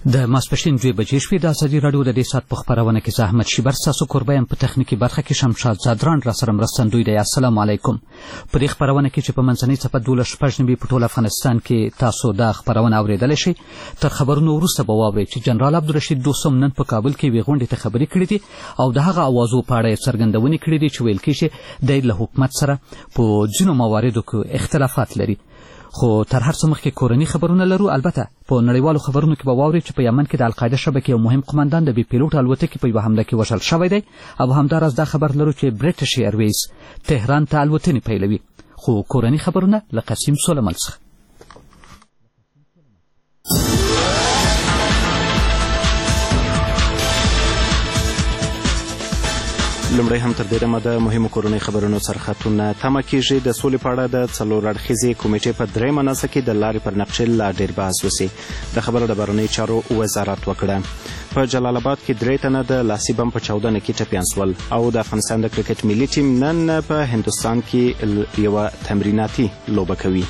د ماسپښین 2 بجې شوې. د ازادي راډیو د دې ساعت په خپرونه کې زه احمد شیبر ستاسو کوربه یم. په تخنیکي برخه کې شمشاد زادران راسره مرستندوی دی. السلام علیکم. په دې خپرونه کې چې په منځنۍ څپه 12:15 په ټول افغانستان کې تاسو دا خپرونه اورېدلی شئ. تر خبرونو وروسته به واورئ چې جنرال عبدالرشید دوستم نن په کابل کې یوې غونډې ته خبرې کړې دي او د هغه اوازو په اړه یې څرګندونې کړې دي چې ویل کېږي دی له حکومت سره په ځینو مواردو کې اختلافات لري. خو تر هر څه مخکې کورني خبرونه لرو. البته په نړیوالو خبرونو کې به واورئ چې په یمن کې د القاعده شبکې یو مهم قماندان د بې پیلوټ الوتکې په یوه حمله کې وژل شوی دی او همداراز دا خبر لرو چې برټش ایرویز تهران ته الوتنې پیلوي. خو کورني خبرونه له قسیم سلیمان څخه. لومړی هم تر دې دمه د مهمو کورنۍ خبرونو څرخاتونه تمه کېږي. د سولې په اړه د 4 اړخیزې کمیټې په 3 ناسه کې د لارې پر نقشې لا ډېر بحث وسي. د خبرو د بهرنیو چارو وزارت وکړه. په جلال آباد کې 3 تنه د لاسي بم په چاودنه کې ټپیان شول او د افغانستان د کرکټ ملي ټیم نن په هندوستان کې یوه تمریناتي لوبه کوي.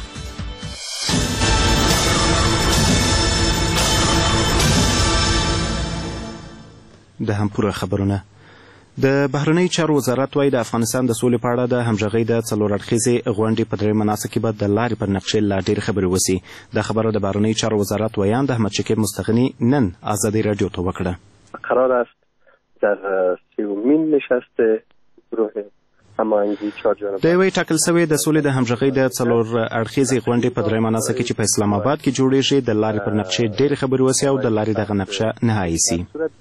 د هم پوره خبرونه. د بهرنیو چارو وزارت وايي د افغانستان د سولې په اړه د همغږۍ د 4 اړخیزې غونډې په 3 ناسه کې به د لارې پر نقشې لا ډېرې خبرې وسي. د خبرو د بهرنیو چارو وزارت ویان د احمد شکیب مستغني نن ازادي رادیو ته وکړه. قرار است در 30مین نشست گروه هماهنگی 4 جانبه د یوې ټاکل سوې د سولې د همغږۍ د 4 اړخیزې غونډې په 3 ناسه کې چې په اسلام آباد کې جوړیږي د لارې پر نقشې ډېرې خبرې وسي او د لارې دغه نقشه نهایي سي.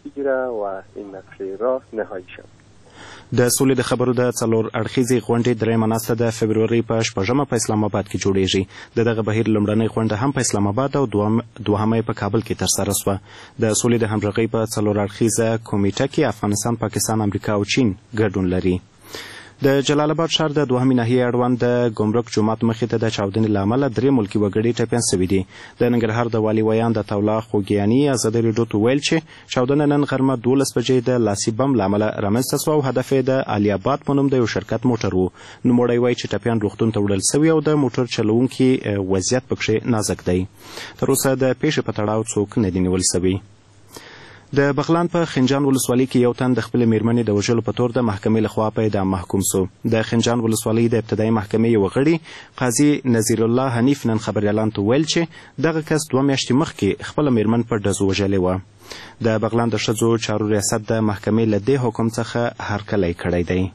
د سولې د خبرو د 4 اړخیزې غونډې 3 ناسه د فبرورۍ په 6 په اسلام آباد کې جوړیږي. دغه بهیر لومړنۍ غونډه هم په اسلام آباد او دوهمه په کابل کې ترسره شوه. د سولې د همغږۍ په 4 اړخیزه کمیټه کې افغانستان، پاکستان، امریکا او چین ګډون لري. د جلال آباد ښار د 2مې ناحیې اړوند د ګمرک جومات مخې ته د چاودنې له امله 3 ملکي وګړي ټپیان شوي دي. د ننګرهار د والي ویان د تولا خوږیاني ازادي راډیو ته ویل چې چاودنه نن غرمه 12 بجې د لاسي بم له امله رامنځته شوه او هدف یې د علي آباد په نوم د یو شرکت موټر و. نوموړی وایي چې ټپیان روغتون ته وړل شوي او د موټر چلوونکي وضعیت پکښې نازک دی. تر اوسه د پیښې په تړاو څوک نه دي نیول شوي. د بغلان په خنجان ولسوالۍ کې یو تن د خپلې میرمنې د وژلو په تور د محکمې لخوا په اعدام محکوم سو. د خنجان ولسوالۍ د ابتدایي محکمې یو غړي قاضي نذیر الله حنیف نن خبریالانو ته ویل چې دغه کس 2 میاشتې مخکې خپله میرمن په ډزو وژلې وه. د بغلان د ښځو چارو ریاست د محکمې له دې حکم څخه هرکلی کړی دی.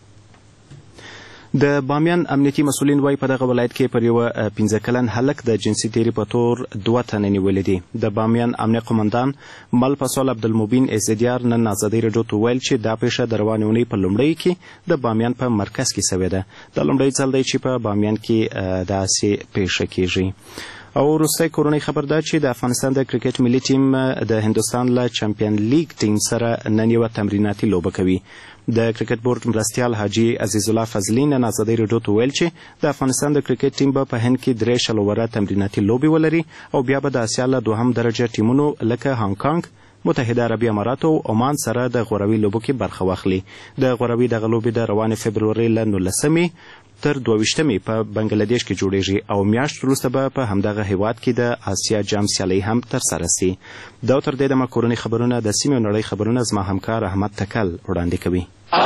د بامیان امنیتي مسؤلین وایي په دغه ولایت کې پر یوه 15 کلن هلک د جنسي تیري په تور 2 تنه نیولي دي. د بامیان امنیه قمندان مل فصل عبدالمبین ایزدیار نن ازادي راډیو ته ویل چې دا پیښه د روانې اونۍ په لومړۍ کې د بامیان په مرکز کې شوې ده. دا لومړی ځل دی چې په بامیان کې داسې پیښه کیږي. او وروستی کورنۍ خبر ده چې د افغانستان د کرکټ ملي ټیم د هندوستان له چمپیون لیګ ټیم سره نن یوه تمریناتي لوبه کوي. د کرکټ بورډ مرستیال حاجي عزیز الله فضلي نن ازادي راډیو ته ویل چې د افغانستان د کرکټ ټیم به په هند کې 3 شلوره تمریناتي لوبې ولري او بیا به د اسیا له 2 درجه ټیمونو لکه هانګ کانګ، متحده عربي امارات او عمان سره د غوروي لوبو کې برخه واخلي. د غوروي دغه لوبې د روانې فبرورۍ له 19 تر 22 په بنګلادیش کې جوړیږي او میاشت وروسته به په همدغه هیواد کې د آسیا جام سیالۍ هم ترسره سي. دا تر دې دمه کورنۍ خبرونه د سیمې او نړۍ خبرونه زما همکار احمد تکل وړاندې کوي.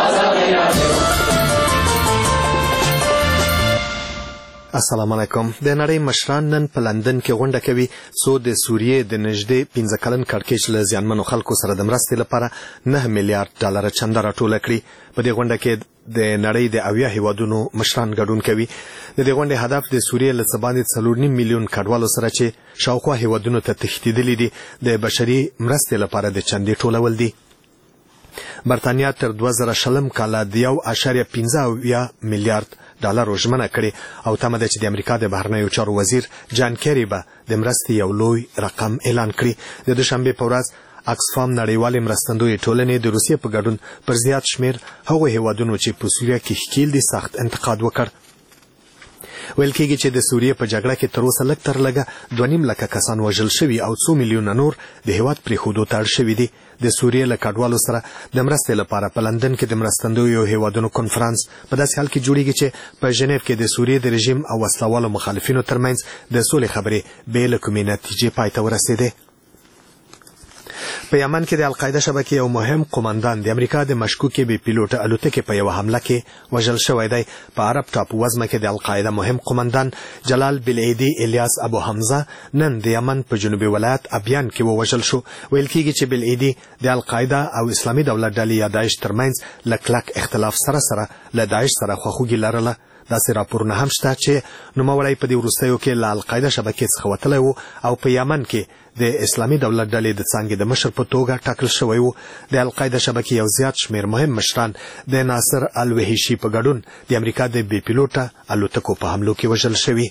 السلام علیکم. د نړۍ مشران نن په لندن کې غونډه کوي څو د سوریې د نږدې 15 کلن کړکېچ له زیانمنو خلکو سره د مرستې لپاره 9 میلیارډ ډالر چنده راټوله کړي. په دې غونډه کې د نړۍ د 80 هیوادونو مشران ګډون کوي. د دې غونډې هدف د سوریې له څه باندې 4.5 میلیون کډوالو سره چې شاوخوا هیوادونو ته تښتېدلي دي د بشري مرستې لپاره د چندې ټولول دي. برتانیا تر 2000 کاله د 1.15 میلیارډ ډالر ژمنه کړې او تمه ده چې د امریکا د بهرنیو چارو وزیر جان کیری به د مرستې یو لوی رقم اعلان کړي. د دوشنبې په ورځ اکسفام نړیوالې مرستندویې ټولنې د روسیې په ګډون پر زیات شمیر هغو هیوادونو چې په سوریه کې ښکیل دي سخت انتقاد وکړ. ویل کېږي چې د سوریې په جګړه کې تر اوسه لږ تر لږه 2.5 لکه کسان وژل شوي او 2 میلیونه نور د هیواد پرېښودو ته اړ شوي دي. د سوریې له کډوالو سره د مرستې لپاره په لندن کې د مرستندویو هیوادونو کنفرانس په داسې حال کې جوړیږي چې په ژنیف کې د سوریې د رژیم او وسلوالو مخالفینو ترمنځ د سولې خبرې بې له کومې نتیجې پای ته ورسېدې. په یمن کې د القاعده شبکې یو مهم قومندان د امریکا د مشکوکې بې پیلوټه الوتکې په یوه حمله کې وژل شوی دی. په عرب ټاپو وزمه کې د القاعده مهم قومندان جلال بالعیدي الیاس ابو حمزه نن د یمن په جنوبي ولایت ابیان کې ووژل شو. ویل کېږي چې بالعیدي د القاعده او اسلامي دولت ډلې یا داعش ترمنځ له کلک اختلاف سره له داعش سره خواخوږي لرله. داسې راپورونه هم شته چې نوموړی په دې وروستیو کې له القاعده شبکې څخه وتلی و او په یمن کې د اسلامي دولت ډلې د څانګې د مشر په توګه ټاکل شوی و. د القاعده شبکې یو زیات شمېر مهم مشران د ناصر الوحیشي په ګډون د امریکا د بې پیلوټه الوتکو په حملو کې وژل شوي.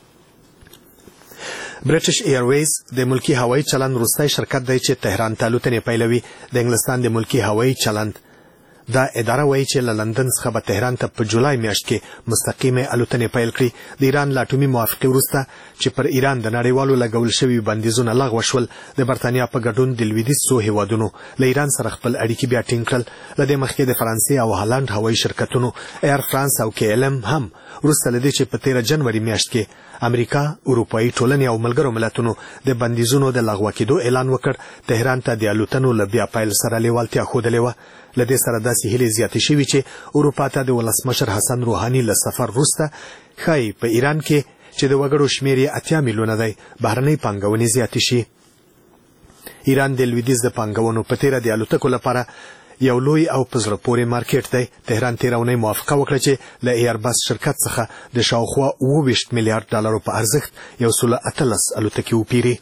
برټش ایرویز د ملکی هوایي چلند وروستی شرکت دی چې تهران ته الوتنې پیلوي. د انګلستان د ملکی هوایي چلند دا اداره وایي چې له لندن څخه به تهران ته په جولای میاشت کې مستقیمې الوتنې پیل کړي. د ایران له اټومي موافقې وروسته چې پر ایران د نړیوالو لګول شوي بندیزونه لغوه شول، د برتانیا په ګډون د لویدیځ څو هیوادونو له ایران سره خپل اړیکې بیا ټینګ کړل. له دې مخکې د فرانسې او هالند هوایي شرکتونو ایر فرانس او KLM هم وروسته له دې چې په 13 جنوري میاشت کې امریکا، اروپایي ټولنې او ملګرو ملتونو د بندیزونو د لغوه کېدو اعلان وکړ، تهران ته د الوتنو له بیا پیل سره لیوالتیا ښودلې وه. له دې سره داسې هیلې زیاتې شوي چې اروپا ته د ولسمشر حسن روحاني له سفر وروسته ښایي په ایران کې چې د وګړو شمېر یې 80 میلیونه دی بهرنۍ پانګونې زیاتې شي. ایران د لویدیځ د پانګونو په تیره د الوتکو لپاره یو لوی او په زړه پورې مارکیټ دی. تهران تېره اونۍ موافقه وکړه چې له ایربس شرکت څخه د شاوخوا 22 میلیارډ ډالرو په ارزښت 118 الوتکې وپیري.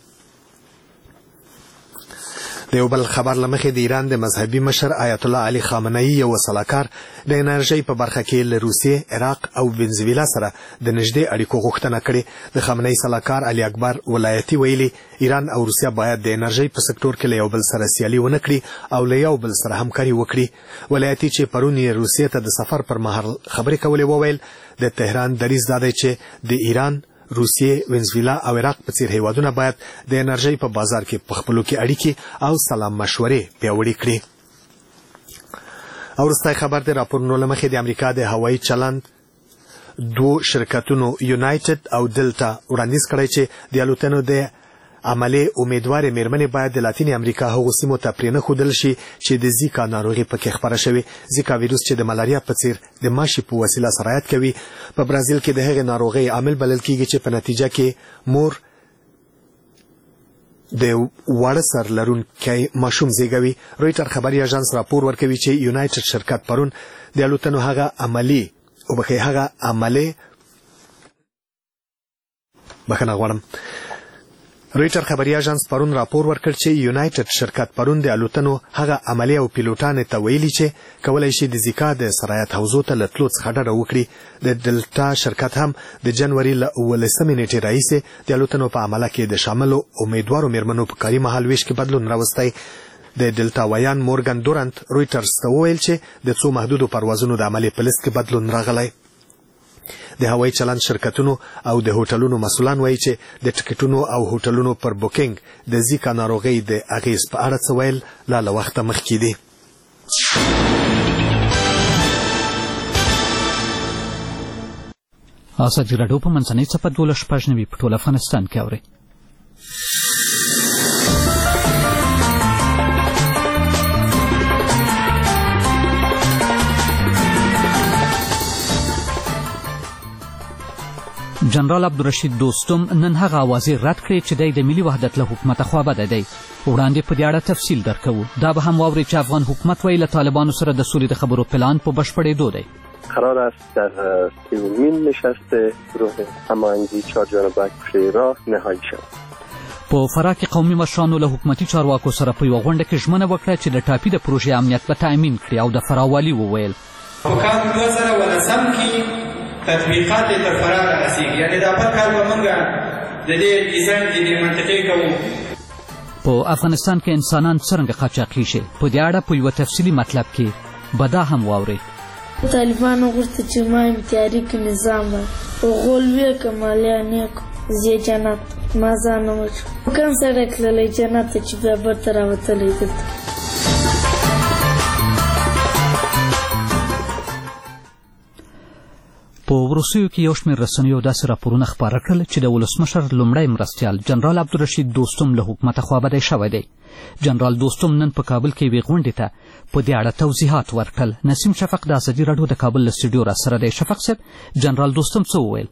د یو بل خبر له مخې د ایران د مذهبي مشر آیت الله علي خامنه‌ای یو سلاکار د انرژۍ په برخه کې له روسیې، عراق او وینزویلا سره د نږدې اړیکو غوښتنه کړې. د خامنه‌ای سلاکار علي اکبر ولایتي ویلي ایران او روسیه باید د انرژۍ په سکتور کې له یو بل سره سیالي ونه کړي او له یو بل سره همکاري وکړي. ولایتي چې پرون یې روسیې ته د سفر پر مهال خبرې کولې وویل د تهران دریځ دا دی چې د ایران، روسیې، وینزویلا او عراق په څیر هیوادونه باید د انرژۍ په بازار کې په خپلو کې اړیکې او سلام مشورې پیاوړې کړي. او وروستی خبر د راپورونو له مخې د امریکا د هوایي چلند دوو شرکتونو یونایټډ او ډلټا وړاندیز کړی چې د الوتنو د عملي امیدوارې میرمنې باید د لاتینې امریکا هغو سیمو ته پرېنښودل شي چې د زیکا ناروغي پکې خپره شوې. زیکا ویروس چې د ملاریا په څیر د ماشي په وسیله سرایت کوي په برازیل کې د هغې ناروغۍ عامل بلل کېږي چې په نتیجه کې مور د واړه سر لرونکی ماشوم زیږوي. رویټر خبري اژانس راپور ورکوي چې یونایټډ شرکت پرون د الوتنو هغه رویټر خبري اژانس پرون راپور ورکړ چې یونایټډ شرکت پرون د الوتنو هغه عملي او پیلوټانو ته ویلي چې کولای شي د زیکا د سرایت حوزو ته له تلو څخه ډډه وکړي. د ډلټا شرکت هم د جنوري له 18 نیټې راهیسې د الوتنو په عمله کې د شاملو امیدوارو میرمنو په کاري مهال ویش کې بدلون راوستی. د ډلټا ویان مورګن دورنت رویټرز ته وویل چې د څو محدودو پروازونو د عملي په لیست کې بدلون راغلی. د هوایي چلند شرکتونو او د هوټلونو مسؤلان وایي چې د ټکټونو او هوټلونو پر بوکینګ د زیکا ناروغۍ د اغیز په اړه څه ویل له وخته مخکې دي. ازادي راډیو په منځنۍ څپه 12 په ټول افغانستان کې اوري. جنرال عبدالرشید دوستم نن هغه اوازې رد کړې چې دی د ملي وحدت له حکومته خوابده دی. وړاندې په دې اړه تفصیل درکوو. دا به هم واورئ چې افغان حکومت وایي له طالبانو سره د سولې د خبرو پلان په بشپړېدو دی. قرار است در 30مین نشست گروه هماهنگی چهارجانبه کوشش راه نهایی شود. په فراه کې قومي مشرانو له حکومتي چارواکو سره په یوه غونډه کې ژمنه وکړه چې د ټاپي د پروژې امنیت به تأمین کړي او د فراه والي وویل په کال 2019 کې تطبیقات تر فراه رارسېږي، یعنې دا بل کال به موږ د دې ډیزاین د دې منطقې کوو. په افغانستان کې انسانان څرنګه قاچاقي شي په دې اړه په یوه تفصیلي مطلب کې به دا هم واورئ. طالبانو غوښتل چې ما امتیاري کې نظام او غولویه که مالیانې زی جنت ما ځان وچو کوم سړی تللی جنت ته چې بیا بیرته راوتلی دلته. په وروستیو کې یو شمېر رسنیو داسې راپورونه خپاره کړل چې د ولسمشر لومړی مرستیال جنرال عبدالرشید دوستم له حکومته خوابدی شوی دی. جنرال دوستم نن په کابل کې یوې غونډې ته په دې اړه توضیحات ورکړل. نسیم شفق د ازادي راډیو د کابل له سټوډیو راسره دی. شفق صاحب، جنرال دوستم څه وویل؟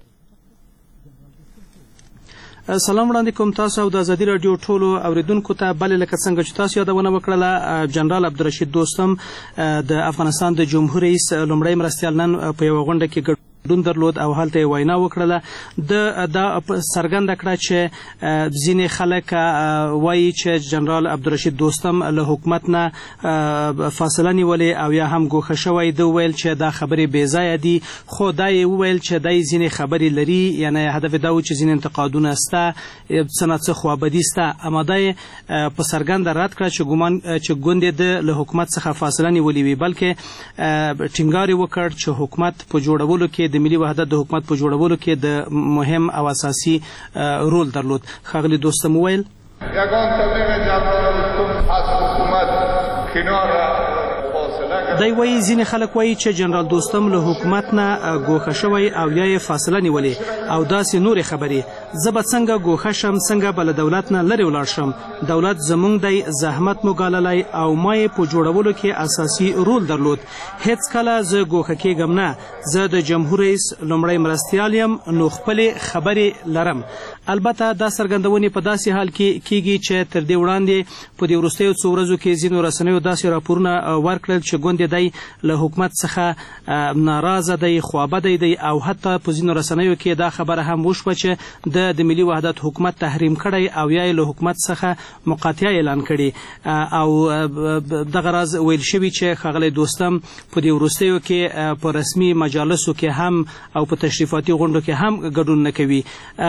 سلام وړاندې کوم تاسو او د ازادي راډیو ټولو اوریدونکو ته. بلې لکه څنګه چې تاسو یادونه وکړله، جنرال عبدالرشید دوستم د افغانستان د جمهور رئیس لومړی مرستیال نن په یوه غونډه کې ګډون درلود او هلته یې وینا وکړله. دا څرګنده کړه چې ځینې خلک وایي چې جنرال عبدالرشید دوستم له حکومت نه فاصله نیولې او یا هم ګوښه شوی. ده وویل چې دا خبرې بې ځایه دي، خو دا یې وویل چې دی ځینې خبرې لري، یعنې هدف یې دا و چې ځینې انتقادونه سته، څه نه څه خوابدي سته. اما دا یې په څرګنده رد کړه چې ګوندې ده له حکومت څخه فاصله نیولې وي، بلکې ټینګار یې وکړ چې حکومت په جوړولو کې د ملي وحدت د حکومت په جوړولو کې د مهم او اساسي رول درلود. ښاغلي دوستم وویل یگان تبلیغ جنرال دوستم از حکومت کنار دی وایي ځینې خلک وایي چې جنرال دوستم له حکومت نه ګوښه شوی او یا یې فاصله نیولې او داسې نورې خبرې. زه به څنګه ګوښه شم، څنګه به له دولت نه لرې ولاړ شم؟ دولت زموږ دی، زحمت مو ګاللی او ما یې په جوړولو کې اساسي رول درلود. هېڅکله زه ګوښه کېږم نه. زه د جمهور رئیس لومړی مرستیال یم، نو خپلې خبرې لرم. البته دا څرګندونې په داسې حال کې کېږي چې تر دې وړاندې په دې وروستیو څو ورځو کې ځینو رسنیو داسې راپورونه ورکړل چې ګوندې دی له حکومت څخه ناراضه دی، خوابدی دی، او حتی په ځینو رسنیو کې دا خبره هم وشوه چې د ملي وحدت حکومت تحریم کړی او یا له حکومت څخه مقاطعه اعلان کړي. او دغه راز ویل شوي چې ښاغلی دوستم په دې وروستیو کې په رسمي مجالسو کې هم او په تشریفاتي غونډو کې هم ګډون نه کوي.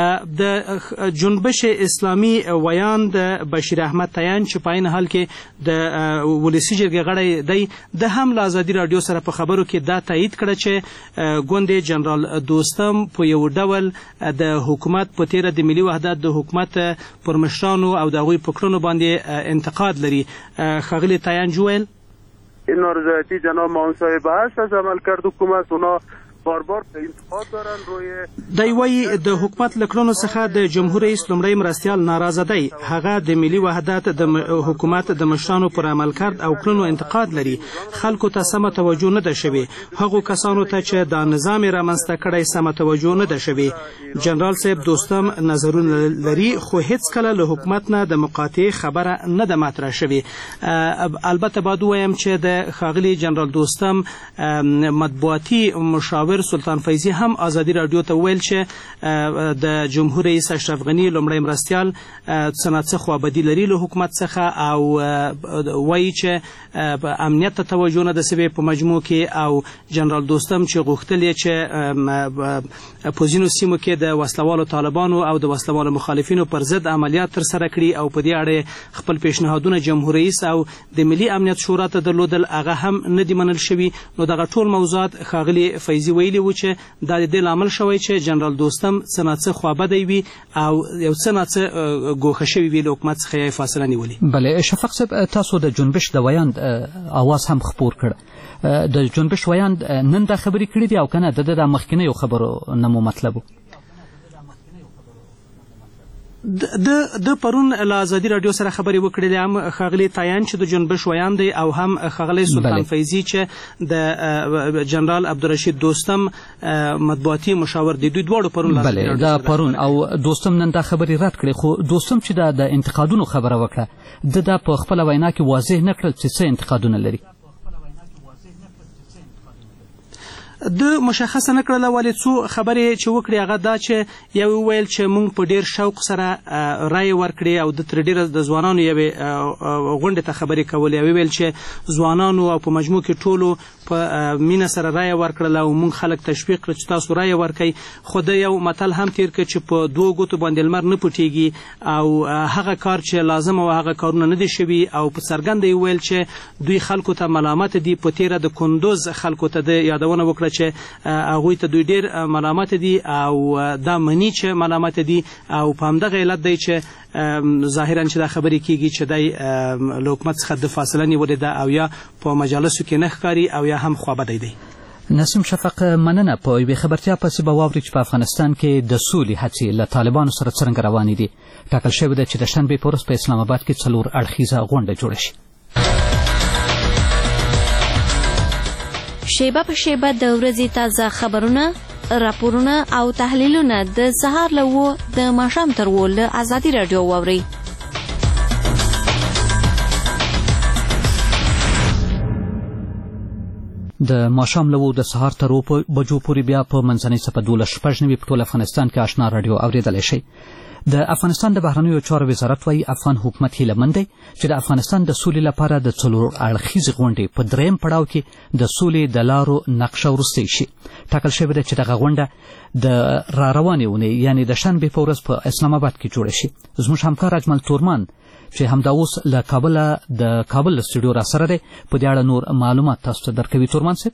د جنبش اسلامي ویان د بشیر احمد تیان چې په عین حال کې د ولسي جرګې غړی دی، ده هم له ازادي راډیو سره په خبرو کې دا تایید کړه چې ګوندې جنرال دوستم په یو ډول د حکومت په تیره د ملي وحدت د حکومت پر مشرانو او د هغوی په کړنو باندې انتقاد لري. ښاغلي تیان وویل این نارضایتی جناب معاون صاحب هست از عملکرد حکومت. اونا بار انتقاد دارن روی دی وایي د حکومت له کړنو څخه د جمهور رئیس لومړی مرستیال ناراضه دی. هغه د ملي وحدت د حکومت د مشرانو پر عملکرد او کړنو انتقاد لري. خلکو ته سمه توجه نه ده شوې، هغو کسانو ته چې دا نظام یې رامنځته کړی سمه توجه نه ده شوې. جنرال صاحب دوستم نظرونه لري، خو هېڅکله له حکومت نه د مقاطعې خبره نه ده مطرح شوې. البته باید ووایم چې د ښاغلي جنرال دوستم مطبوعاتي مشاور سلطان فیضي هم ازادي راډیو ته ویل چې د جمهور رئیس اشرف غني لومړی مرستیال څه نه څه خوابدي لري له حکومت څخه، او وایي چې امنیت ته توجه نه ده سوې په مجموع کې. او جنرال دوستم چې غوښتل یې چې په ځینو سیمو کې د وسلوالو طالبانو او د وسلوالو مخالفینو پر ضد عملیات ترسره کړي او په دې اړه خپل پیشنهادونه جمهور رئیس او د ملي امنیت شورا ته درلودل، هغه هم نه دي منل شوي. نو دغه ټول موضوعات ښاغلي فیضي ویلي و چې دا د دې لامل شوی چې جنرال دوستم څه نه څه خوابدی وي او یو څه نه څه ګوښه شوي وي له حکومت څخه یې فاصله نیولې. بله شفق صاحب، تاسو د جنبش د ویاند اواز هم خپور کړ. د جنبش ویاند نن دا خبرې کړې دي او که نه د مخکینیو خبرو نه مو مطلب و؟ د پرون له ازادي راډیو سره خبرې وکړې، هم ښاغلي تیان چې د جنبش ویان دی او هم ښاغلی سلطان فیضي چې د جنرال عبدالرشید دوستم مطبوعاتي مشاور دی. دوی دواړو پرون بله دا پرون او دوستم نن دا خبرې رد کړې، خو دوستم چې د انتقادونو خبره وکړه د په خپله وینا کې واضح نه کړل چې څه انتقادونه لري. د مشخصه نه کړله، ولې څو خبرې چې وکړې هغه دا چې یو ویل چې موږ په ډېر شوق سره رایې ورکړې او د تر ډېره د ځوانانو یوې غونډې ته خبرې کولې، او ویل چې ځوانانو او په مجموع کې ټولو په مینه سره رایه ورکړله او موږ خلک تشویق کړه چې تاسو رایه ورکئ. خو د یو متل هم تیر کړ چې په دوو ګوتو باندې لمر نه پټېږي، او هغه کار چې لازم او هغه کارونه نه دي شوي، او په څرګنده یې ویل چې دوی خلکو ته ملامت دي. په تیره د کندوز خلکو ته د یادونه وکړه چې هغوی ته دوی ډېر ملامت دي او دا مني چې ملامت دي، او په همدغه علت دی چې ظاهرا چې دا خبرې کېږي چې دی له حکومت څخه د فاصله نیولې ده او یا په مجالسو کې نه ښکاري او یا هم خوابدی دی. نسیم شفق مننه. په یوې خبرتیا پسې به واورئ چې په افغانستان کې د سولې هڅې له طالبانو سره څرنګه روانې دي. ټاکل شوې ده چې د شنبې په ورځ په اسلام آباد کې 4 اړخیزه غونډه جوړه شي. شیبه په شیبه د ورځې تازه خبرونه، راپورونه او تحلیلونه د سهار له 9 د ماښام تر 10 له ازادي راډیو واورئ. د ماښام له 9 د سهار تر 10 بجو پورې بیا په منځنۍ څپه 12.9 په ټول افغانستان کې آشنا راډیو اورېدلی شئ. د افغانستان د بهرنیو چارو وزارت وايي افغان حکومت هیله مند دی چې د افغانستان د سولې لپاره د 4 اړخیزې غونډې په 3م پړاو کې د سولې د لارو نقشه وروستی شي. ټاکل شوې ده چې دغه غونډه د راروانې اونۍ یعنې د شنبې په ورځ په اسلام آباد کې جوړه شي. زموږ همکار اجمل تورمان چې همدا اوس له کابل له سټوډیو را سره دی په دې اړه نور معلومات تاسو ته درکوي. تورمان صاحب.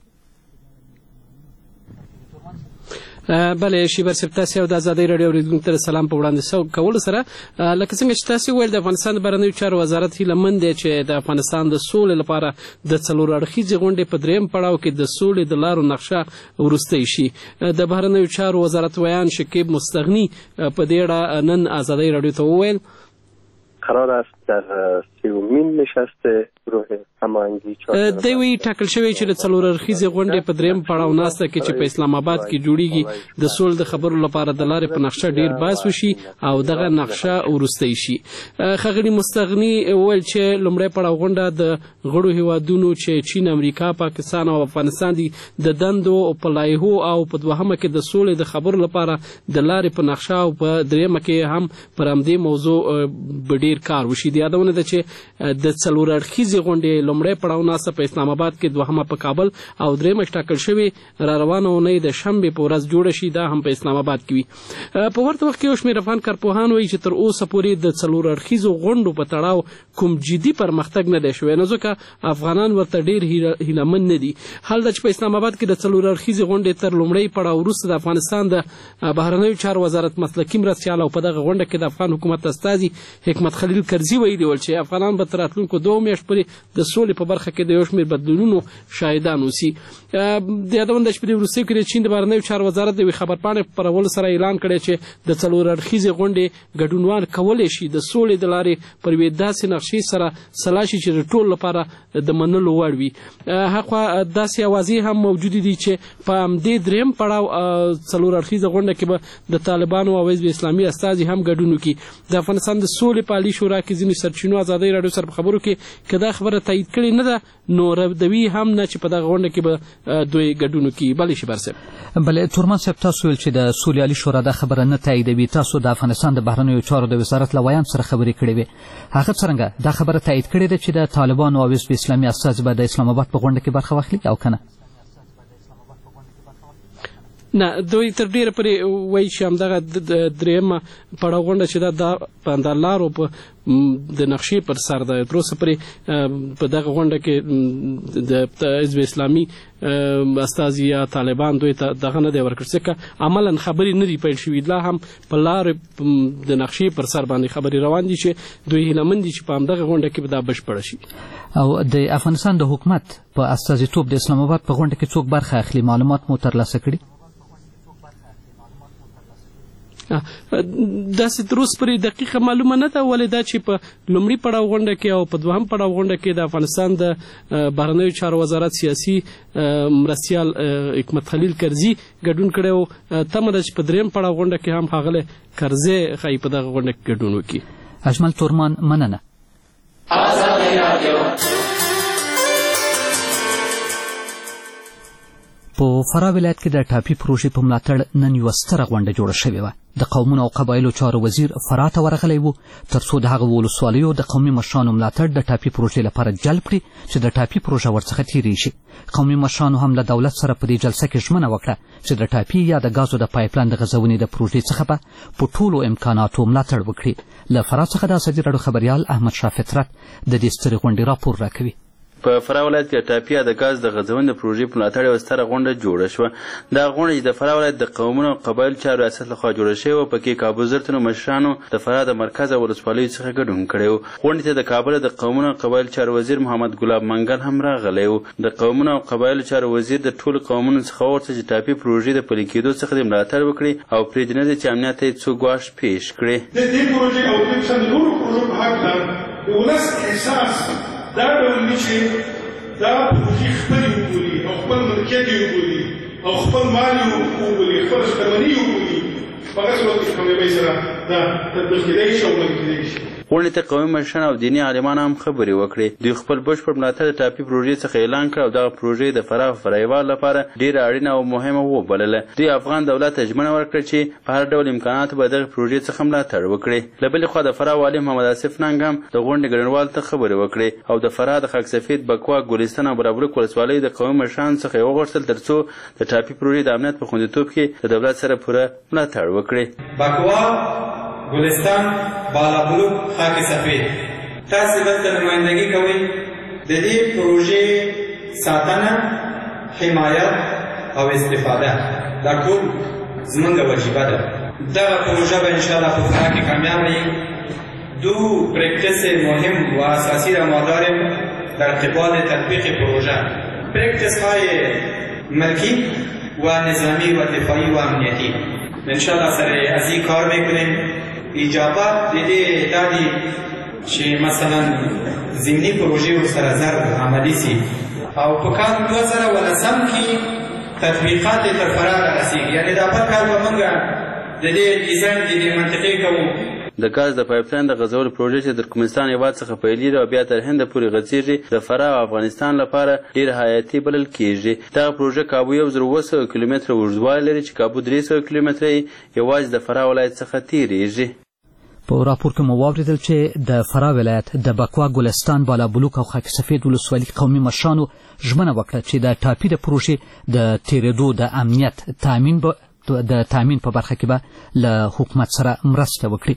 بله شیبر صاحب، تاسو او د ازادي راډیو اوریدونکو ته سلام په وړاندې کولو سره لکه څنګه چې تاسو ویل د افغانستان د بهرنیو چارو وزارت هیله مند دی چې د افغانستان د سولې لپاره د 4 اړخیزې غونډې په 3م پړاو کې د سولې د لارو نقشه وروستی شي. د بهرنیو چارو وزارت ویان شکیب مستغنی په دې اړه نن ازادي راډیو ته وویل قرار است در 30مین نشست گروه هماهنگی دوی وی ټاکل شوی چې د 4 اړخیزې غونډې په 3م پړاو ناسته کې چې په اسلام آباد کې جوړیږي د سولې د خبرو لپاره د لارې په نقشه ډیر بحث وشي او دغه نقشه ورستی شي. ښاغلي مستغنی ویل چې لومړی پړاو غونډه د غړو هیوادونو چې چین، امریکا، پاکستان او افغانستان دي د دندو په لایحو او په 2مه کې د سولې د خبرو لپاره د لارې په نقشه او په 3مه کې هم پر همدې موضوع ډیر کار وشي. د یادونه ده چې د 4 اړخیزې غونډې لومړی پړاو ناسته په اسلام آباد کې، 2مه په کابل او 3مه ټاکل شوې را روانه اونۍ د شنبې په ورځ جوړه شي، دا هم په اسلام آباد کې وي. په ورته وخت کې یو شمېر افغان کارپوهان وایي چې تر اوسه پورې د 4 اړخیزو غونډو په تړاو کوم جدي پرمختګ نه دی شوی، نو ځکه افغانان ورته ډیر هیلهمند نه دي. حال دا چې په اسلام آباد کې د 4 اړخیزې غونډې تر لومړۍ پړاو وروسته د افغانستان د بهرنیو چارو وزارت مسلکي مرستیال او په دغه غونډه کې د افغان حکومت استازي حکمت خلیل کرزي ویلي ول چې افغانان به تر راتلونکو 2 میاشتو پورې د سولې په برخه کې د یو شمېر بدلونونو شاهدان اوسي. د یادونه ده چې په دې وروستیو کې د چین د بهرنیو چارو وزارت د یوې خبرپاڼې په خپرولو سره اعلان کړی چې د 4 اړخیزې غونډې ګډونوال کولی شي د سولې د لارې پر یوې داسې نقشې سره سلا شي چې د ټولو لپاره د منلو وړ وي. هاخوا داسې اوازې هم موجودې دي چې په همدې 3م پړاو 4 اړخیزه غونډه کې به د طالبانو او حزب اسلامي استازي هم ګډون وکړي. د افغانستان د سولې په عالي شورا کې ځینې سرچینو ازادي راډیو سره په خبرو کې که دا خبره تایید کړې نه ده نو ردوي هم نه چې په دغه غونډه کې به دوی ګډون وکړي. بلې شیبر صاحب. بلې تورمان صاحب، تاسو ویل چې د سولې عالي شورا دا خبره نه تاییدوي. تاسو د افغانستان د بهرنیو چارو د وزارت له ویان سره خبرې کړې وې، هغه څرنګه دا خبره تایید کړې ده چې د طالبانو او حزب اسلامي استازي به د اسلام آباد په غونډه کې برخه واخلي او که نه؟ نه، دوی تر ډیره پورې وایي چې همدغه 3مه پړاو غونډه چې دا د لارو په د نقشې پر سر ده. تر اوسه پورې په دغه غونډه کې د حزب اسلامي استازي یا طالبان دوی ته دغه نه دی ورکړ ځکه عملا خبرې نه دي پیل شوي، لا هم په لارې د نقشې پر سر باندې خبرې روان دي چې دوی هیلهمند دي چې په همدغه غونډه کې به دا بشپړه شي. او د افغانستان د حکومت په استازیتوب د اسلام آباد په غونډه کې څوک برخه اخلي؟ معلومات مو ترلاسه کړي؟ داسې تر اوسه پورې دقیقه معلومه نه ده، ولې دا چې په لومړي پړاو غونډه کې او په 2م پړاو غونډه کې د افغانستان د بهرنیو چارو وزارت سیاسي مرستیال حکمت خلیل کرزي ګډون کړی و. تمه ده چې په 3م پړاو غونډه کې هم ښاغلی کرزي ښایي په دغه غونډه کې ګډون وکړي. اجمل تورمان، مننه. په فراه ولایت کې د ټاپي پروژې په ملاتړ نن یوه ستره غونډه جوړه شوې وه. د قومونو او قبایلو چارو وزیر فراه ته ورغلی و تر څو د هغه ولسوالیو د قومي مشرانو ملاتړ د ټاپي پروژې لپاره جلب کړي چې د ټاپي پروژه ورڅخه تیرې شي. قومي مشرانو هم له دولت سره په دې جلسه کې ژمنه وکړه چې د ټاپي یا د ګازو د پایپلاین د غځونې د پروژې څخه به په ټولو امکاناتو ملاتړ وکړي. له فراه څخه د ازادي راډیو خبریال احمد شاه فطرت د دې سترې غونډې راپور راکوي. په فراه ولایت کې ټاپي د ګاز د غځونې د پروژې په ملاتړ یوه ستره غونډه جوړه شوه. دا غونډه چې د فراه ولایت د قومونو او قبایلو چارو ریاست لخوا جوړه شوې وه، پکې کابو زرتنو مشرانو د فراه د مرکز او ولسوالیو څخه ګډون کړی و. غونډې ته د کابل د قومونو او قبایلو چارو وزیر محمد ګلاب منګل هم راغلی و. د قومونو او قبایلو چارو وزیر د ټولو قومونو څخه وغوښتل چې ټاپي پروژې د پلي کېدو څخه د ملاتړ وکړي او پرېږدي نه دی چې امنیت ته یې څوک ګواښ پیش کړي. د دې پروژې او د نورو پروژو په هکله د ولس احساس دا ډول وي چې دا پروژې خپلې وبولي او خپل ملکیت یې وبولي او خپل مال یې وبولي، خپله شتمني یې وبولي، په هغه صورت کې کامیابۍ سره دا تطبیق کېدی شي او عملي کېدی شي. غونډې ته قومي مشران او دیني عالمان هم خبرې وکړې. دوی خپل بشپړ ملاتړ د ټاپي پروژې څخه اعلان کړ او دغه پروژې د فراه او فرایوال لپاره ډېره اړینه او مهمه وبلله. دوی افغان دولت ته ژمنه ورکړه چې په هر ډول امکاناتو به دغه پروژې څخه ملاتړ وکړي. له بلې خوا د فراه والي محمد آصف ننګ هم د غونډې ګډونوالو ته خبرې وکړې او د فراه د خاک سفید، بکوا، ګلستان او برابلوک ولسوالیو د قومي مشرانو څخه یې وغوښتل تر څو د ټاپي پروژې د امنیت په خوندیتوب کې د دولت سره پوره ملاتړ وکړي. بکوا، ګلستان، بالابلوک، خاک سفید، تاسې دلته نمایندګي کوئ. د دې پروژې ساتنه، حمایت او استفاده دا ټول زموږ وجیبه ده. دغه پروژه به انشاءالله په فراه کې کامیابه وي. دو پرکتس مهم و اساسی را ما داریم در قبال تطبیق پروژه، پرکتس‌های ملکی و نظامی و دفاعی و امنیتی. انشاءالله سر از این کار میکنیم. اجابت دیده دادی چې مثلا ضمني پروژې ورسره زر عملي سي او په کال 2010 کې تطبیقات تر فراه رارسېږي. یعنې دا بل کال به موږ د دې ډیزاین د دې منطقې کوو. د ګاز د پایپلاین د غځولو پروژې چې د ترکمنستان هېواد څخه پیلېږي او بیا تر هنده پورې غځېږي د فراه او افغانستان لپاره ډېر حیاتي بلل کېږي. دغه پروژه کابو 1200 کیلومتره اوږدوالی لري چې کابو 300 کیلومتره یې یوازې د فراه ولایت څخه تېرېږي. په راپور کې مو واورېدل چې د فراه ولایت د بکوا، ګلستان، بالابلوک او خاک سفید ولسوالي قومي مشرانو ژمنه وکړه چې د ټاپي د پروژې د تېرېدو د امنیت تامین په برخه کې به له حکومت سره مرسته وکړي.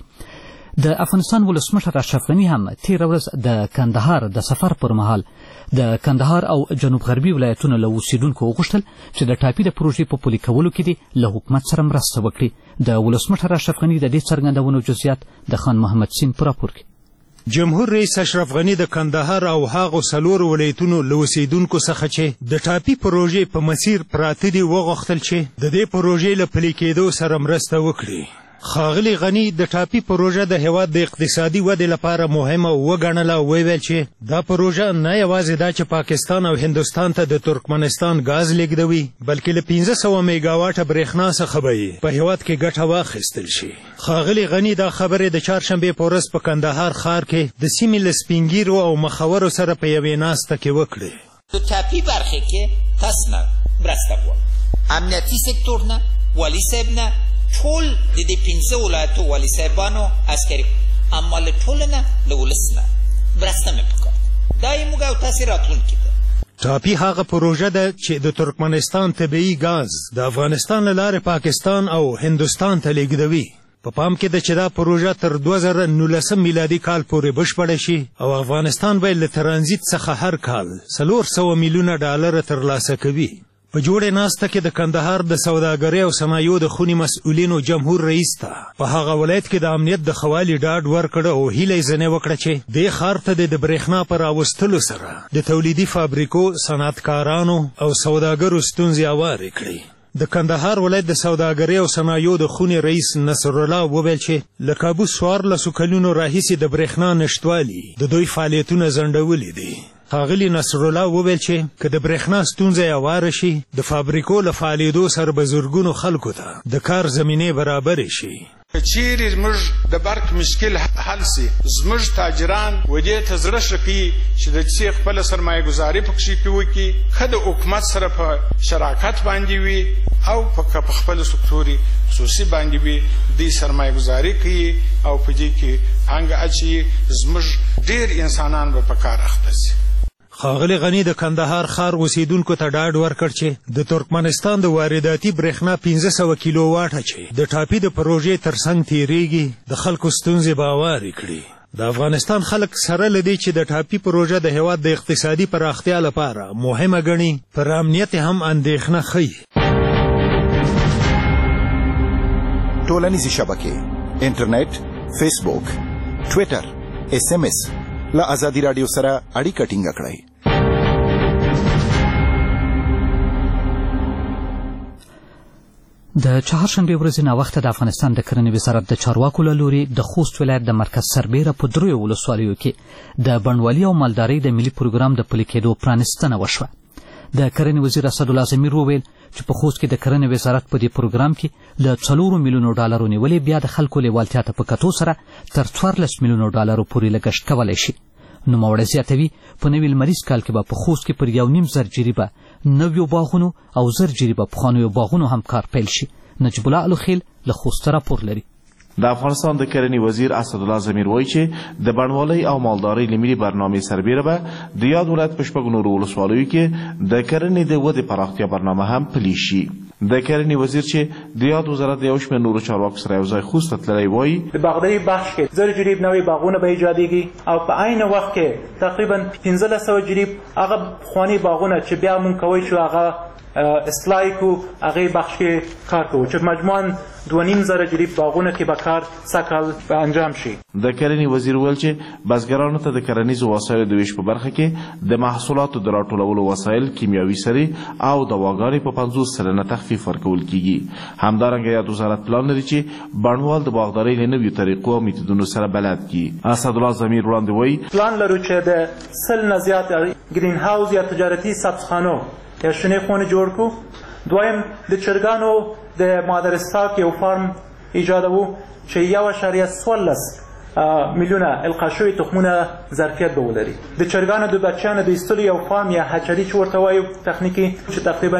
د افغانستان ولسمشر اشرف غني هم تېره ورځ د کندهار د سفر پر مهال د کندهار او جنوب غربي ولایتونو له اوسیدونکو وغوښتل چې د ټاپي د پروژې په پلي کولو کې دې له حکومت سره مرسته وکړي. د ولسمشر اشرف غني د دې څرګندونو جزئیات د خان محمد سین په راپور کې. جمهور رئیس اشرف غني د کندهار او هغو څلورو ولایتونو له اوسیدونکو څخه چې د ټاپي پروژې په مسیر پراته دي وغوښتل چې د دې پروژې له پلي کېدو سره مرسته وکړي. ښاغلي غني د ټاپي پروژه د هېواد د اقتصادي ودې لپاره مهمه وګڼله او وویل چې دا پروژه نه یوازې دا چې پاکستان او هندوستان ته د ترکمنستان ګاز لیږدوي بلکې له 500 میګاواټه برېښنا څخه به یې په هېواد کې ګټه واخیستل شي. ښاغلي غني دا خبرې د چهارشنبې په ورځ په کندهار ښار کې د سیمې له سپینګیرو او مخورو سره په یوې ناسته کې وکړې. تو ټاپي برخه کې تاسو نه مرسته کوم، امنیتي سکتور نه، والي صاحب نه، ټول د دې 15 ولایتو والي صاحبانو عسکري، اما له ټول نه له ولس نه مرسته مې وکړه. دا یې موږ او تاسې راتلونکي ده. ټاپي هغه پروژه ده چې د ترکمنستان طبیعي ګاز د افغانستان له لارې پاکستان او هندوستان ته لیږدوي. په پام کې ده چې دا پروژه تر 2019 میلادي کال پورې بشپړه شي او افغانستان به له ترانزیت څخه هر کال 400 میلیونه ډالر ترلاسه کوي. په جوړې ناسته کې د کندهار د سوداګرۍ او صنایعو د خونې مسؤلینو جمهور رئیس ته په هغه ولایت کې د امنیت د ښه والي ډاډ ورکړه او هیله یې ځنې وکړه چې دې ښار ته د برېښنا په راوستلو سره د تولیدي فابریکو، صنعتکارانو او سوداګرو ستونزې هوارې کړي. د کندهار ولایت د سوداګرۍ او صنایعو د خونې رئیس نصرالله وویل چې له کابو 14 کلونو راهیسې د برېښنا نشتوالي د دوی فعالیتونه ځنډولي دي. ښاغلي نصرالله وویل چې که د برېښنا ستونزه یې هواره شي د فابریکو له فعالېدو سره به زرګونو خلکو ته د کار زمینې برابرې شي. که چیرې زموږ د برق مشکل حل سي، زموږ تاجران و دې ته زړه ښه کوي چې د څه خپله سرمایه ګزاري پکښې وکړي، ښه د حکومت سره په شراکت باندې وي او په خپل سکتوري خصوصي باندې وي، دوی سرمایه ګزاري کوي او په دې کې پانګه اچوي. زموږ ډېر انسانان به په کار اخته سي. ښاغلي غني د کندهار ښار اوسیدونکو ته ډاډ ورکړ چې د ترکمنستان د وارداتي برېښنا 500 کیلو واټه چې د ټاپي د پروژې ترڅنګ تېرېږي د خلکو ستونزې به هوارې کړي. د افغانستان خلک سره له دې چې د ټاپي پروژه د هیواد د اقتصادي پراختیا لپاره مهمه ګڼي پر امنیت هم اندېښنه ښیي. ټولنیزې شبکې انټرنیټ، فیسبوک، ټویټر، SMS له ازادي راډیو سره اړیکه ټینګه کړئ. د چهارشنبې ورځې ناوخته د افغانستان د کرنې وزارت د چارواکو له لوري د خوست ولایت د مرکز سربیره په 3 ولسوالیو کې د بڼوالي او مالدارۍ د ملي پروګرام د پلي کېدو پرانستنه وشوه. د کرنې وزیر اسدالله ضمیر وویل چې په خوست کې د کرنې وزارت په دې پروګرام کې له 4 میلیونو ډالرو نیولې بیا د خلکو لیوالتیا ته په کتو سره تر 14 میلیونو ډالرو پورې لګښت کولی شي. نوموړی زیاتوي په نوي لمریز کال کې به په خوست کې پر 1.5 جریبه نویو باغونو او 1000 جریبه پخوانیو باغونو هم کار پیل شي. نجیب الله الخیل له خوست راپور لري. د افغانستان د کرنې وزیر اسدالله ضمیر وایي چې د بڼوالۍ او مالدارۍ له ملي برنامې سربیره به د یاد ولایت په 6 نورو ولسوالیو کې د کرنې د ودې پراختیا برنامه هم پلي شي. د کرنې وزیر چې د یاد وزارت د یو شمېر نورو چارواکو سره یو ځای خوست ته تللی وایي د باغدارۍ بخش کې 1000 جریب نوي باغونه به ایجادېږي او په عین وخت کې تقریبا 1500 جریب هغه پخواني باغونه چې بیا مونږ کوی شو هغه اصلاحی کو هغه بخش کې کار کوو چې مجموعاً 2.5 جریب باغونه کې به کار سږ کال انجام شي. د کرنې وزیر ویل چې بزګرانو ته د کرنیزو وسایلو د ویش په برخه کې د محصولاتو د راټولولو وسایل، کیمیاوي سرې او دواګانې په 50% تخفیف ورکول کیږي. همدارنګه یاد وزارت پلان لري چې بڼوال د باغدارۍ له نویو طریقو او میتودونو سره بلد کړي. اسدالله ضمیر وړاندې وایي پلان لرو چې د 100 نه زیات ګرین هاوس یا تجارتي سبزخانو یا شنې خونې جوړ کړو. دویم د چرګانو د مادرستاک یو فارم ایجادوو چې 1.14 میلیونه القا شوي تخمونه ظرفیت به ولري. د چرګانو د بچیانو د ایستلو یو فارم یا هچري چې ورته وایو تخنیکي چې تقریبا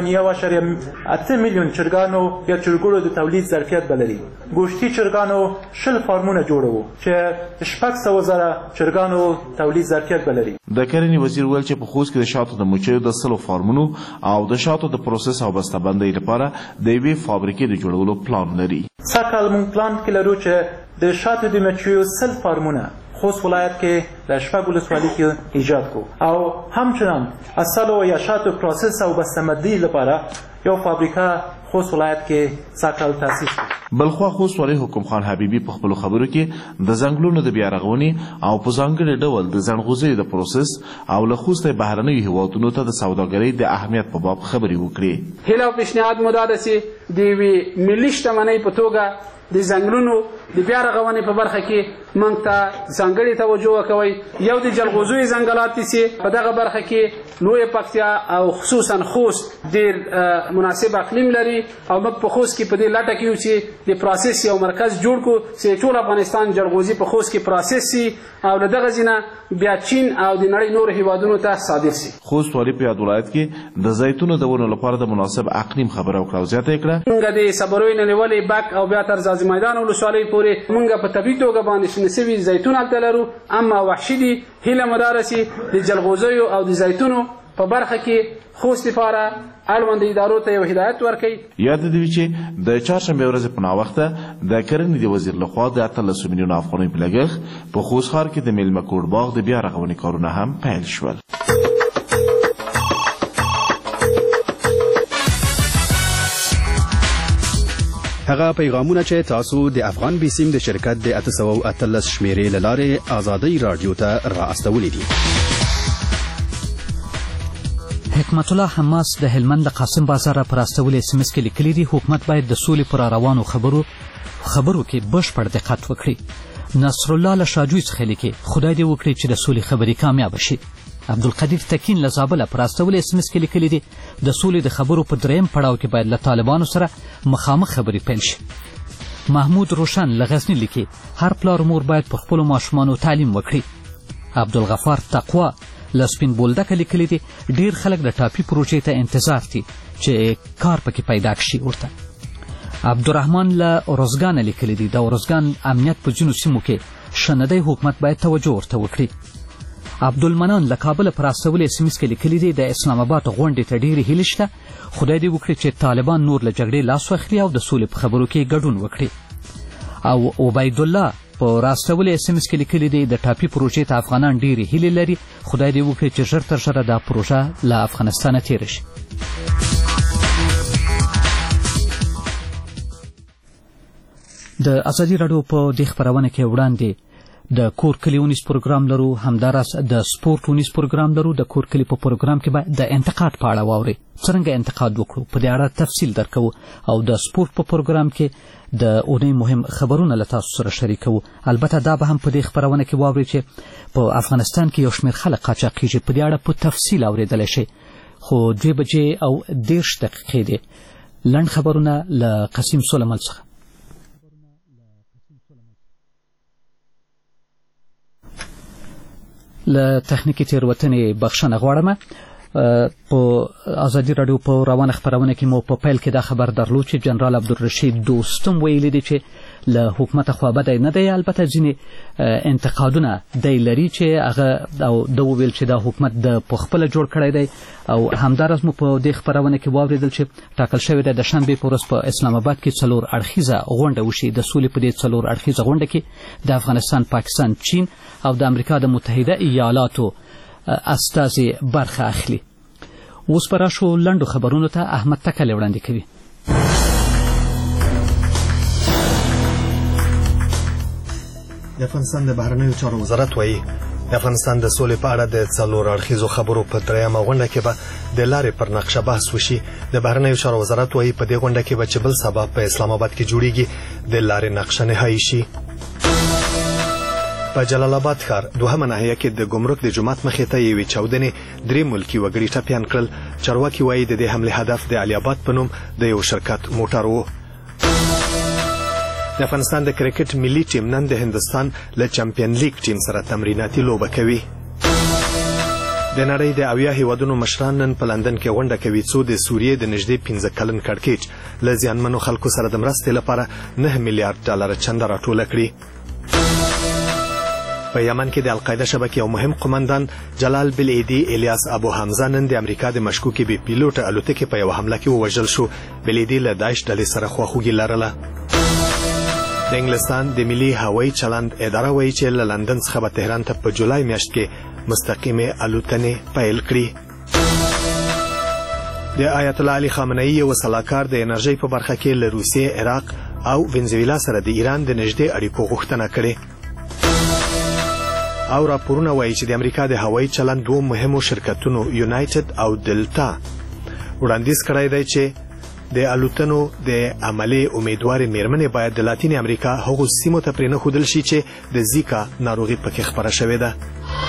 1.8 میلیون چرګانو یا چرګوړو د تولید ظرفیت به لري. ګوشتي چرګانو 20 فارمونه جوړوو چې 600,000 چرګانو تولید ظرفیت به لري. د کرنې وزیر ویل چې په خوست کې د شاتو د مچیو د 100 فارمونو او د شاتو د پروسس او بسته‌بندۍ لپاره د یوې فابریکې د جوړولو پلان لري. سږ کال موږ پلان کې لرو چې د شاتو د مچیو 100 فارمونه خوست ولایت کې د 6 ولسوالۍ کې ایجاد کو او همچنان اصلو یا شاتو پروسس او بسته‌بندۍ لپاره یو فابریکه خوست ولایت کې سږ کال تاسیس کړه. بلخوا خوست والي حکم خان حبیبي په خپلو خبرو کې د ځنګلونو د بیارغونې او په ځانګړي ډول د ځنغوزیو د پروسس او له خوسته بهرنیو هیوادونو ته د سوداګرۍ د اهمیت په باب خبرې وکړي. هیله او پیشنهاد مو دا ده چې د یوې ملي شتمنۍ په توګه د ځنګلونو د بیارغونې په برخه کې موږ ته ځانګړې توجه وکوئ. یو د جلغوزیو ځنګلات دي چې په دغه برخه کې لویه پکتیا او خصوصا خوست ډېر مناسب اقلیم لري او موږ په خوست کې په دې لټه کې یو چې د پروسس یو مرکز جوړ کړو چې ټول افغانستان جلغوزي په خوست کې پروسس شي او له دغه ځینه بیا چین او د نړۍ نورو هیوادونو ته صادر شي. خوست والي په یاد ولایت کې د زیتونو د ونو لپاره د مناسب اقلیم خبره وکړه او زیاته یې کړه موږ د صبروي نه نیولې بک او بیا تر ځاځي میدان ولسوالۍ پورې موږ په طبیعي توګه باندې شنه سوي زیتون هلته لرو. اما وحشي دي هیله مو دا ده چې د جلغوزیو او د زیتونو په برخه کې خوست لپاره اړوند ادارو ته یو هدایت ورکړي. یاد دې وي چې د چهارشنبې ورځې په ناوخته د کرنې د وزیر لخوا د 13 میلیونه افغانۍ په لګښت په خوست ښار کې د میلمه کور باغ د بیا رغونې کارونه هم پیل شول. هغه پیغامونه چې تاسو د افغان بیسیم د شرکت د 813 شمیرې له لارې آزادۍ رادیو ته را استولې دي. حکمت الله حماس د هلمند د قاسم بازار پر استولې SMS کې لیکلي دي حکومت باید د سولې پر روانو خبرو کې بشپړ دقت وکړي. نصر الله له شاجوی څخه لیکي خدای دې وکړي چې د سولې خبرې کامیاب شي. عبدالقدیر تکین له زابله پر استولې SMS کې لیکلي دي د سولې د خبرو په دریم پړاو کې باید له طالبانو سره مخامخ خبرې پیل شي. محمود روشن له غزني لیکي هر پلار مور باید په خپلو ماشومانو تعلیم وکړي. عبدالغفار تقوا له سپین بولدکه لیکلي دي ډیر خلک د ټاپي پروژې ته انتظار دي چې کار پکې پیدا کړي ورته. عبدالرحمن له ارزګان لیکلي دي د ارزګان امنیت په ځینو سیمو کې شندی حکومت باید توجه ورته وکړي. عبدالمنان له کابل پر استولې SMS کې لیکلي دي د اسلام آباد غونډې ته ډېرې هیلې شته خدای دې وکړي چې طالبان نور له جګړې لاس واخلي او د سولې په خبرو کې ګډون وکړي. او عبید الله په راستولي SMS کې لیکلي دی د ټاپي پروژې ته افغانان ډېرې هیلې لري. خدای دې وکړي چې ژر تر ژره دا پروژه له افغانستانه تېره شي. د ازادي راډیو په دې خپرونه کې وړاندې د کور کلي ونیس پروګرام لرو، همداراز د سپورټ ونیس پروګرام لرو. د کور کلي په پروګرام کې به د انتقاد په اړه واورئ، څرنګه انتقاد وکړو په دې اړه تفصیل درکوو، او د سپورټ په پروګرام کې د اونۍ مهم خبرونه له تاسو سره شریکوو. البته دا به هم په دې خپرونه کې واورئ چې په افغانستان کې یو شمېر خلک قاچاق کیږي. په دې اړه په تفصیل اورېدلی شئ. خو 2:30 دی. لنډ خبرونه له قسیم سلیمان څخه. له تخنیکي تېروتنې بخښنه غواړم. په ازادي راډیو په روانه خپرونه کې مو په پیل کې دا خبر درلود چې جنرال عبدالرشید دوستم ویلي دی چې له حکومت خوا بدی نه دی. البته ځینې انتقادونه دی لري چې هغه او ده وویل چې دا حکومت د پخپله جوړ کړی دی. او همداراز مو په دې خپرونه کې واورېدل چې ټاکل شوې ده د شنبې په ورځ په اسلام آباد کې 4 اړخیزه غونډه وشي. د سولې په دې 4 اړخیزه غونډه کې د افغانستان، پاکستان، چین او د امریکا د متحده ایالاتو استازي برخه اخلي. اوس به راشو لنډو خبرونو ته. احمد تکلی وړاندې کوي. د افغانستان د بهرنیو چارو وزارت وایي د افغانستان د سولې په اړه د 4 اړخیزو خبرو په 3مه غونډه کې به د لارې پر نقشه بحث وشي. د بهرنیو چارو وزارت وایي په دې غونډه کې به چې بل سبا په اسلام آباد کې جوړیږي د لارې نقشه نهایی شي. په جلال آباد ښار 2مه ناحیه کې د ګمرک د جومات مخې ته یوې چاودنې 3 ملکي وګړي ټپیان کړل. چارواکي وایي د دې حملې هدف د علي آباد په نوم د یو شرکت موټر و. د افغانستان د کرکټ ملي ټیم نن د هندستان له چمپیون لیګ ټیم سره تمریناتي لوبه کوي. د نړۍ د 70 هیوادونو مشران نن په لندن کې غونډه کوي څو د سوریې د نږدې 15 کلن کړکېچ له زیانمنو خلکو سره د مرستې لپاره 9 میلیارډ ډالر چنده راټوله کړي. په یمن کې د القاعده شبکې یو مهم قومندان جلال بالعیدي الیاس ابو حمزه نن د امریکا د مشکوکې بې پیلوټه الوتکې په یوه حمله کې ووژل شو. بالعیدي له داعش ډلې سره خواخوږي لرله. د انګلستان د ملي هوایي چلند اداره وایي چې له لندن څخه به تهران ته په جولای میاشت کې مستقیمې الوتنې پیل کړي. د آیت الله علي خامنه‌ای یو سلاکار د انرژۍ په برخه کې له روسیې، عراق او وینزویلا سره د ایران د نږدې اړیکو غوښتنه کړې. او راپورونه وایي چې د امریکا د هوایي چلند 2 مهمو شرکتونو یونایټډ او دلتا وړاندیز کړی دی چې د الوتنو د عملي امیدوارې میرمنې باید د لاتین امریکا هغو سیمو ته پرېنښودل شي چې د زیکا ناروغي پکې خپره شوې ده.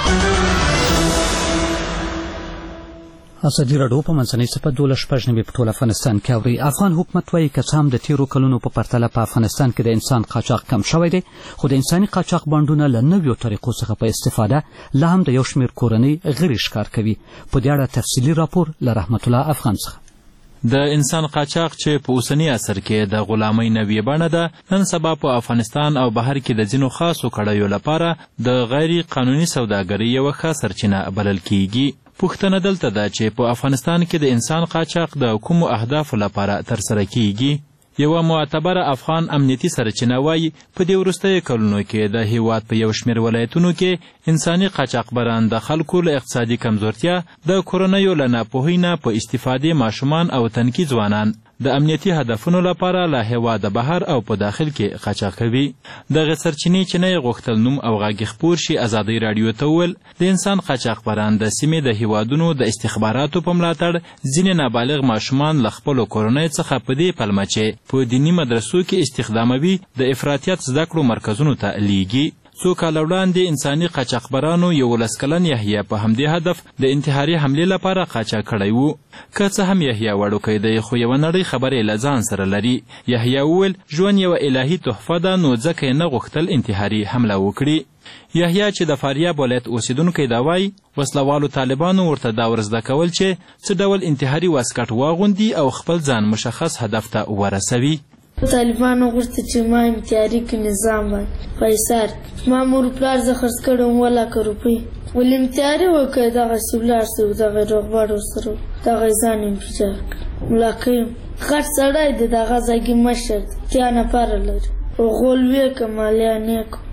ازادي راډیو په منځنۍ څپه 12:15 په ټول افغانستان کې اوري. افغان حکومت وایي که څه هم د تیرو کلونو په پرتله په افغانستان کې د انسان قاچاق کم شوی دی، خو د انساني قاچاق بانډونه له نویو طریقو څخه په استفاده لا هم د یو شمېر کورنۍ غړي ښکار کوي. په دې اړه تفصیلي راپور له رحمت الله افغان څخه. د انسان قاچاق چې په اوسني عصر کې د غلامۍ نوې بڼه ده، نن سبا په افغانستان او بهر کې د ځینو خاصو کړیو لپاره د غیر قانوني سوداګرۍ یوه ښه سرچینه بلل کیږي. پوښتنه دلته ده چې په افغانستان کې د انسان قاچاق د کومو اهدافو لپاره ترسره کیږي. یوه معتبره افغان امنیتي سرچینه وایي په دې وروستیو کلونو کې د هیواد په یو شمېر ولایتونو کې انساني قاچاقبران د خلکو له اقتصادي کمزورتیا، د کورنیو له ناپوهۍ نه په استفادې ماشومان او تنکي ځوانان د امنیتي هدفونو لپاره له هیواده بهر او په داخل کې قاچاق کوي. دغه سرچینې چې نه یې غوښتل نوم او غږ خپور شي، ازادۍ راډیو ته وویل د انسان قاچاقبران د سیمې د هیوادونو د استخباراتو په ملاتړ ځینې نابالغ ماشومان له خپلو کورنیو څخه په دې پلمه چې په دیني مدرسو کې استخداموي د افراطیت زده کړو مرکزونو ته لیږي. څو کاله وړاندې انساني قاچاقبرانو 11 کلن یحیی په همدې هدف د انتحاري حملې لپاره قاچاق کړی و. که څه هم یحیی وړوکی دی، خو یوه نړۍ خبرې له ځان سره لري. یحیی وویل ژوند یوه الهي تحفه ده، نو ځکه یې نه غوښتل انتحاري حمله وکړي. یحیی چې د فاریاب ولایت اوسیدونکی دا وایي وسلوالو طالبانو ورته دا ورزده کول چې څه ډول انتحاري واسکټ واغوندي او خپل ځان مشخص هدف ته ورسوي. طالبانو غوښتل چې ما امتیاري کې نظام باندې پیسار ما مور پلار زه خرڅ کړم 1 لک روپۍ ولې امتیاري وکړ دغسې ولاړ سو دغه روغبړ ورسره دغه ځان انفجار کړ ملاقیم غټ سړی د دغه ځایګي مشر 3 نفره لري او غول ویې که مالیه نه کړو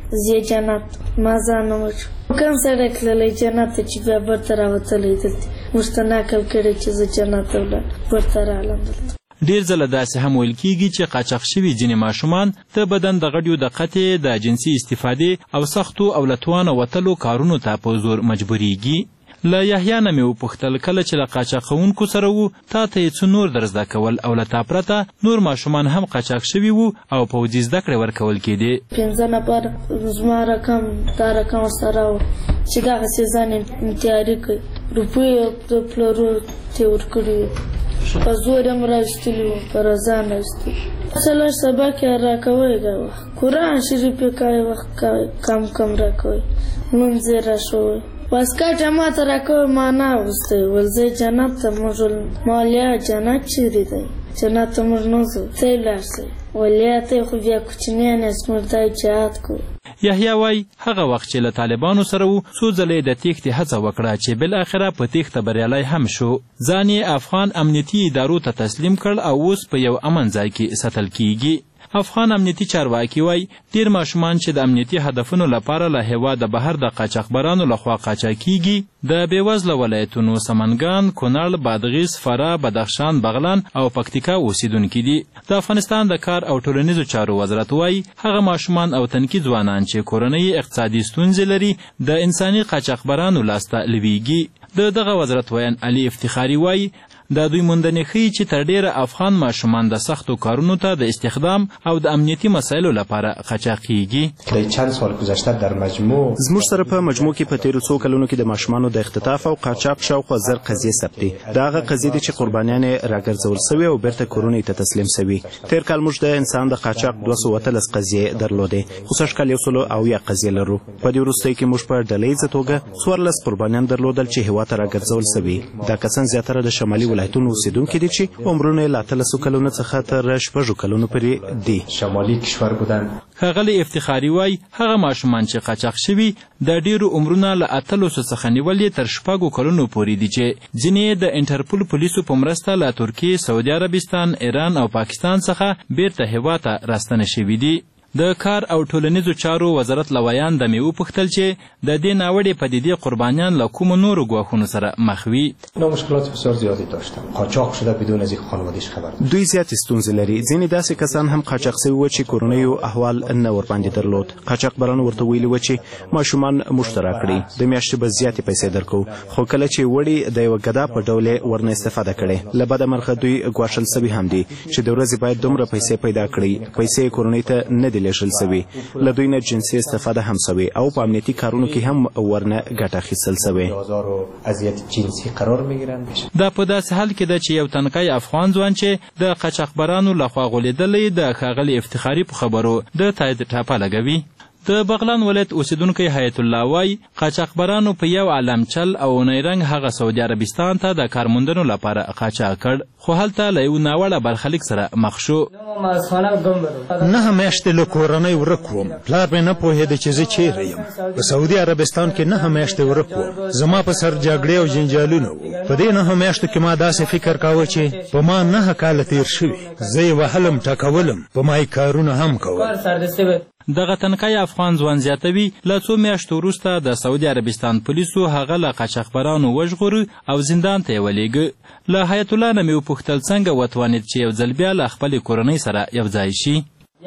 زه جنت ما ځان نه وچو کوم سړی تللی جنت ته چې بیا برته راوتلی دلته موږ ته نقل کړی چې زه جنت ته ولاړ برته راغلم دلته. ډیر ځله داسې هم ویل کیږي چې قاچاق شوي ځینې ماشومان د بدن د غړیو د قطع د جنسي استفادې او سختو او له توانه وتلو کارونو ته په زور مجبوریږي. له یحیی نه مې وپوښتل کله چې له قاچاقونکو سره وو تا ته یې څه نور در زده کول او له تا پرته نور ماشومان هم قاچاق شوي وو او پوځي زده کړې ورکول کېدې. 15 نفر زما رقم دا رقم ورسره و چې دغسې ځان یې تیاري کړي روپۍ د پلرو ته یې ورکړي په زور یې هم راویستلي وو په رضا نه ویستلي. څلور سبق یې راکوی دا وخت قرآن شریف یې کوی وخت کم کم راکوی لمونځ یې راښوی واسکټ یې ما ته راکوی ما نه اغوستی ول زه جنت ته موږ مالیا جنت چیرې دی جنت ته موږ نه ځو ته یې لاړ شئ ولیا ته خو بیا کوچنیان یاست موږ دا جهاد کوو. یحیی وای هغه وخت چې له طالبانو سره وو څو ځله د تېښتې هڅه وکړه چې بالاخره په تېښته بریالی هم شو. ځان یې افغان امنیتي ادارو ته تسلیم کړ او اوس په یو امن ځای کې ساتل کیږي. افغان امنیتي چارواکي وای ډیر ماشومان چې د امنیتي هدفونو لپاره له هېواده بهر د قاچاقبرانو لخوا قاچاقیږي د بېوزله ولایتونو سمنګان، کونړ، بادغیس، فراه، بدخشان، بغلان او پکتیکا اوسیدونکي دي. د افغانستان د کار او ټولنیزو چارو وزارت وای هغه ماشومان او تنکي ځوانان چې کورنۍ اقتصادي ستونزې لري د انساني قاچاقبرانو لاسته لویږي. د دغه وزارت ویان علي افتخاري وای دا دوی موندنې ښیي چې تر ډیره افغان ماشومان د سختو کارونو ته د استخدام او د امنیتي مسایلو لپاره قاچاقیږي. د چند سال گذشته در مجموع زموږ سره په مجموع کې په تیرو څو کلونو کې د ماشومانو د اختطاف او قاچاق شاوخوا 1000 قضیې ثبت دي. دا هغه قضیې دي چې قربانیان یې راګرځول سوي او بیرته کورونو ته تسلیم سوي. تیر کال موږ د انسان د قاچاق 213 قضیې درلودې خو سږ کال 100 قضیې لرو. په دې وروستیو کې موږ په ډلهییزه توګه 14 قربانیان درلودل چې هېواد ته راګرځول سوي. دا کسان زیاتره د شمالي ولایتونو اوسیدونکي دي چې عمرونه یې له 13 کلونو څخه تر 6 کلونو پورې دي. شمالي کشور بودن. ښاغلي افتخاري وای هغه ماشومان چې قاچاق شوي د ډیرو عمرونه له 8 څخه نیولې تر 6 کلونو پورې دي چې ځینې د انټرپول پولیسو په مرسته له ترکیې، سعودي عربستان، ایران او پاکستان څخه بیرته هېواد ته راستنه شوي دي. د کار او ټولنیزو چارو وزارت لویان د مې وپوښتل چې د دې ناوړې پدیدې قربانیان له کومو نورو ګواښونو سره مخ وي. مشکلات بسیار زیادی داشتن. قاچاق شده بدون از اینکه خانواده‌اش خبر داشت. دوی زیاتې ستونزې لري. ځینې داسې کسان هم قاچاق سوي وو چې کورنیو احوال نه ورباندې درلود. قاچاقبرانو ورته ویلي وو چې ماشومان موږ ته راکړئ د میاشتې به زیاتې پیسې درکوو خو کله چې وړي د یوه ګدا په ډول یې ورنه استفاده کړې. له بده مرغه دوی ګواښل سوي هم دي چې د ورځې باید دومره پیسې پیدا کړي. پیسې کورنۍ ته نه دي لیږل سوي. له دوی نه جنسي استفاده هم سوي او په امنیتي کارونو کې هم ورنه ګټه اخیستل سوي. دا په داسې حال کې ده چې یو تنکی افغان ځوان چې د قاچاقبرانو لخوا غولېدلی د ښاغلي افتخاري په خبرو د تایید ټاپه لګوي. د بغلان ولایت اوسیدونکی حیات الله وای قاچاقبرانو په یو علمچل او نیرنګ هغه سعودي عربستان ته د کار موندنو لپاره قاچاق کړ خو هلته له یو ناوړه برخلیک سره مخ شو. 9 میاشتې له کورنۍ ورک وم. پلار مې نه پوهېده چې زه چیرې یم. په سعودي عربستان کې 9 میاشتې ورک وم. زما په سر جګړې او جنجالونه وو. په دې 9 میاشتو کې ما داسې فکر کاوه چې په ما 9 کاله تیر شوي. زه یې وهلم ټکولم په ما یې کارونه هم کول. دغه تنکی افغان ځوان زیاتوي له څو میاشتو وروسته د سعودي عربستان پولیسو هغه له قاچاقبرانو وژغوري او زندان ته یې ولېږه. له حیات الله نه مې وپوښتل څنګه وتوانېد چې یو ځل بیا له خپلې کورنۍ سره یو ځای شي.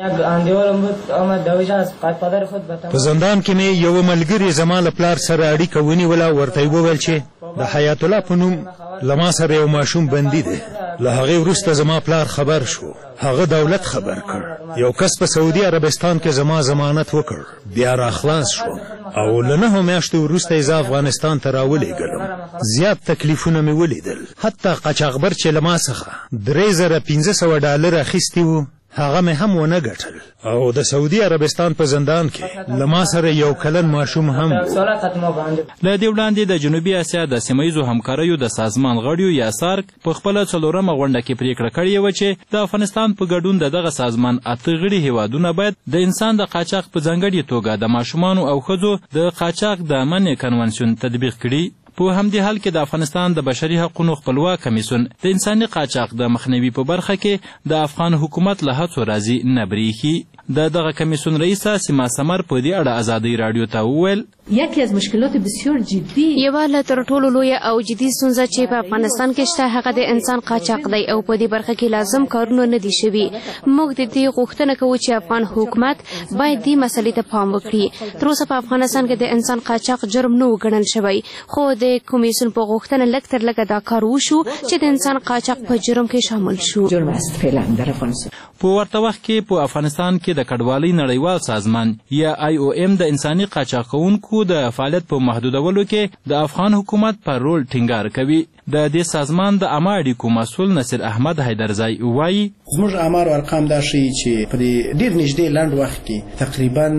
په زندان کې مې یو ملګري زما له پلار سره اړیکه ونیوله. ورته یې وویل چې د حیات الله په نوم له ما سره یو ماشوم بندي دی. له هغې وروسته زما پلار خبر شو. هغه دولت خبر کړ. یو کس په سعودي عربستان کې زما ضمانت وکړ. بیا را خلاص شوم او له 9 میاشتو وروسته یې زه افغانستان ته راولېږلم. زیات تکلیفونه مې ولیدل. حتی قاچاقبر چې له ما څخه 3500 ډالر اخیستي وو هغه مې هم ونه ګټل. او د سعودي عربستان په زندان کې له ما سره یو کلن ماشوم هم. له دې وړاندې د جنوبي اسیا د سیمهیزو همکاریو د سازمان غړیو یا سارک په خپله 4مه غونډه کې پریکړه کړې وه چې د افغانستان په ګډون د دغه سازمان 8 غړي هیوادونه باید د انسان د قاچاق په ځانګړې توګه د ماشومانو او ښځو د قاچاق د منع کنونسیون تطبیق کړي. په همدې حال کې د افغانستان د بشري حقوقو خپلواک کمیسیون د انساني قاچاق د مخنیوي په برخه کې د افغان حکومت له هڅو راضي نه بریښي. د دغه کمیسیون رئیس سیما سمر په دې اړه ازادي رادیو ته وویل یکی از مشکلات بسیار جدی یوه له تر ټولو لویه او جدي ستونزه چې په افغانستان کې شته هغه د انسان قاچاق دی او په دې برخه کې لازم کارونه نه دي شوي. موږ د دې غوښتنه کوو چې افغان حکومت باید دې مسلې ته پام وکړي. تر اوسه په افغانستان کې د انسان قاچاق جرم نه و ګڼل شوی، خو د کمیسیون په غوښتنه لږ تر لږه دا کار وشو چې د انسان قاچاق په جرم کې شامل شو. جرم است فعلا در افغانستان. په ورته وخت کې په افغانستان کې د کډوالۍ نړیوال سازمان یا IOM د انساني قاچاقونکو د فعالیت په محدودولو کې د افغان حکومت پر رول ټینګار کوي. د دې سازمان د عامه اړیکو مسؤل نصیر احمد حیدرزی وایي زموږ اعمار او ارقام دا ښیي چې په دې ډېر نږدې لنډ وخت کې تقریبا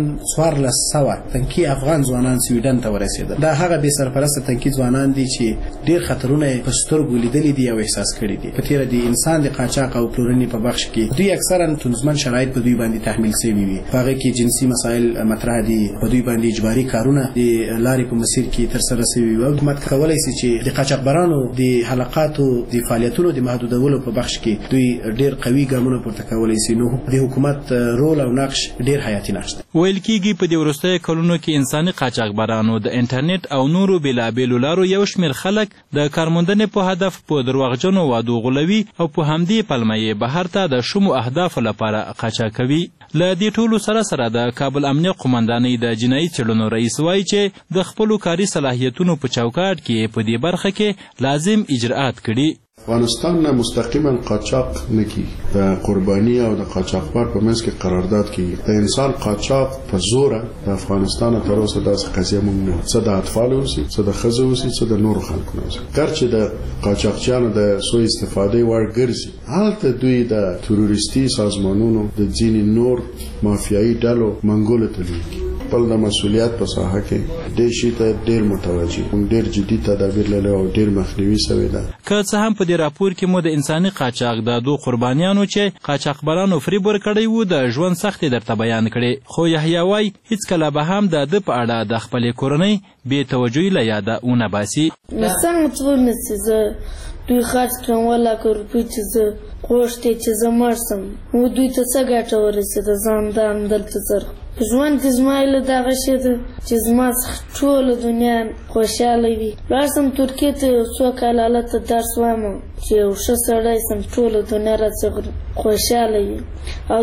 1400 تنکي افغان ځوانان سویډن ته ورسېدل. دا هغه بې سرپرسته تنکي ځوانان دي چې ډېر خطرونه یې په سترګو لیدلي دي او احساس کړي دي. په تېره د انسان د قاچاق او پلورنې په بخش کې دوی اکثرا ستونزمن شرایط په دوی باندې تحمیل شوي وي. په هغه کې جنسي مسایل مطرح دي، په دوی باندې اجباري کارونه د لارې په مسیر کې ترسره شوي وي. حکومت کولی شي چې د قاچاقبرانو د حلقاتو د فعالیتونو د محدودولو په بخش کې دوی ډېر قوي ګامونه پورته کولی شي. نو د حکومت رول او نقش ډېر حیاتي نقش دی. ویل کېږي په دې وروستیو کلونو کې انساني قاچاقبرانو د انټرنیټ او نورو بېلابېلو لارو یو شمېر خلک د کارموندنې په هدف په درواغجنو وعدو غولوي او په همدې پلمه یې بهر ته د شومو اهدافو لپاره قاچاقوي. له دې ټولو سره د کابل امنیه قومندانۍ د جنایي څېړنو رئیس وایي چې د خپلو کاري صلاحیتونو په چوکاټ کې په دې برخه کې لازم اجراءات کړي. افغانستان نه مستقیما قاچاق نکی د قربانی او د قاچاقبر په منځ کې قرارداد کیږي. د انسان قاچاق په زوره د افغانستان تر اوسه داسې قضیه مونږ نه څه د اطفال اوسي، څه د ښځو اوسي، څه د نورو خلکو اوسي. ګرچې د قاچاقچیانو د سوء استفادې وړ ګرځي، هلته دوی د تروریستي سازمانونو د ځینې نور مافیایي ډلو منګولو ته لیږي. خپل د مسؤلیت په ساحه کې دې شي ته ډېر متوجه، ډېر جدي تدابیر لري او ډېر مخنیوي شوی ده. که څه هم په دې راپور کې مو د انساني قاچاق د دوه قربانیانو چې قاچاقبرانو فریب ورکړی وو د ژوند سختې درته بیان کړې، خو یحیی وایي هیڅکله به هم د ده په اړه د خپلې کورنۍ بې توجهي له یاده ونه باسي. څنګه څه نسي زه دوی خرڅ کړم 1 لک روپۍ چې زه غوښتې چې زه مړ شم، نو دوی ته څه ګټه ورسېده؟ ځان دا همدلته څرخ په ژوند کې زما هیله دغه شی ده چې زما څخه ټوله دنیا خوشحاله وي. لاړ شم ترکیې ته یو څو کاله هلته درس وایم چې یو ښه سړی شم، ټوله دنیا راڅخه خوشحاله وي او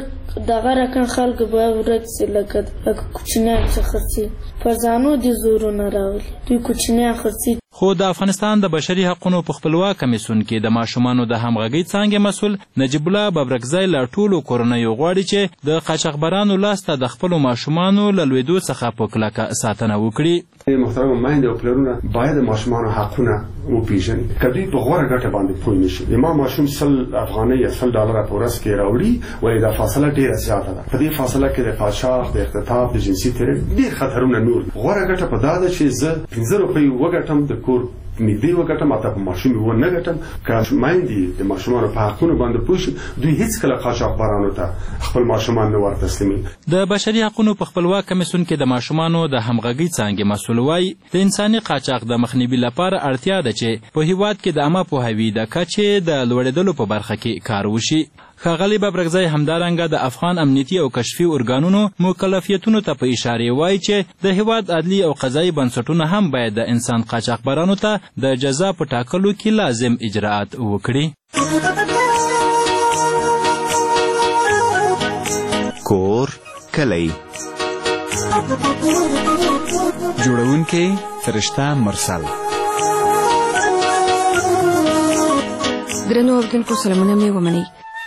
دغه رقم خلک به ورک شي لکه کوچنیان چې خرڅي پر ځانو دې زورونه راولي، دوی کوچنیان خرڅي. خو د افغانستان د بشري حقونو په خپلواک کمیسیون کې د ماشومانو د همغږۍ څانګې مسؤل نجیب الله ببرکزی له ټولو کورنیو غواړي چې د قاچاقبرانو لاسته د خپلو ماشومانو له لوېدو څخه په کلکه ساتنه وکړي. محترم میندې او پلرونه باید د ماشومانو حقونه وپېژني. که دوی په غوره ګټه باندې پوه نه شي، زما ماشوم 100 افغانۍ یا 100 ډالره په ورځ کې راوړي، ولې دا فاصله ډېره زیاته ده. په دې فاصله کې د قاچاق، د اختطاف، د جنسي تیری ډېر خطرونه نور. غوره ګټه په دا ده چې زه 15 روپۍ وګټم د کور نږدې وګټم، اته په ماشوم یې ونه ګټم. که میندې د ماشومانو په حقونو باندې پوه شي، دوی هیڅکله قاچاقبرانو ته خپل ماشومان نه ورتسلیموي. د بشري حقونو په خپلواک کمیسیون کې د ماشومانو د همغږۍ څانګې مسؤل وایي د انساني قاچاق د مخنیوي لپاره اړتیا ده چې په هیواد کې د عامه پوهاوي د کچې د لوړېدلو په برخه کې کار وشي. ښاغلي ببرکزی همدارنګه د افغان امنیتي او کشفي ارګانونو مکلفیتونو ته په اشارې وایي چې د هیواد عدلي او قضایي بنسټونه هم باید د انسان قاچاقبرانو ته د جزا په ټاکلو کې لازم اجراءات وکړي. کور کلی جوړونکی فرشته مرسل. درنو اوریدونکو سلامونه مې ومنئ.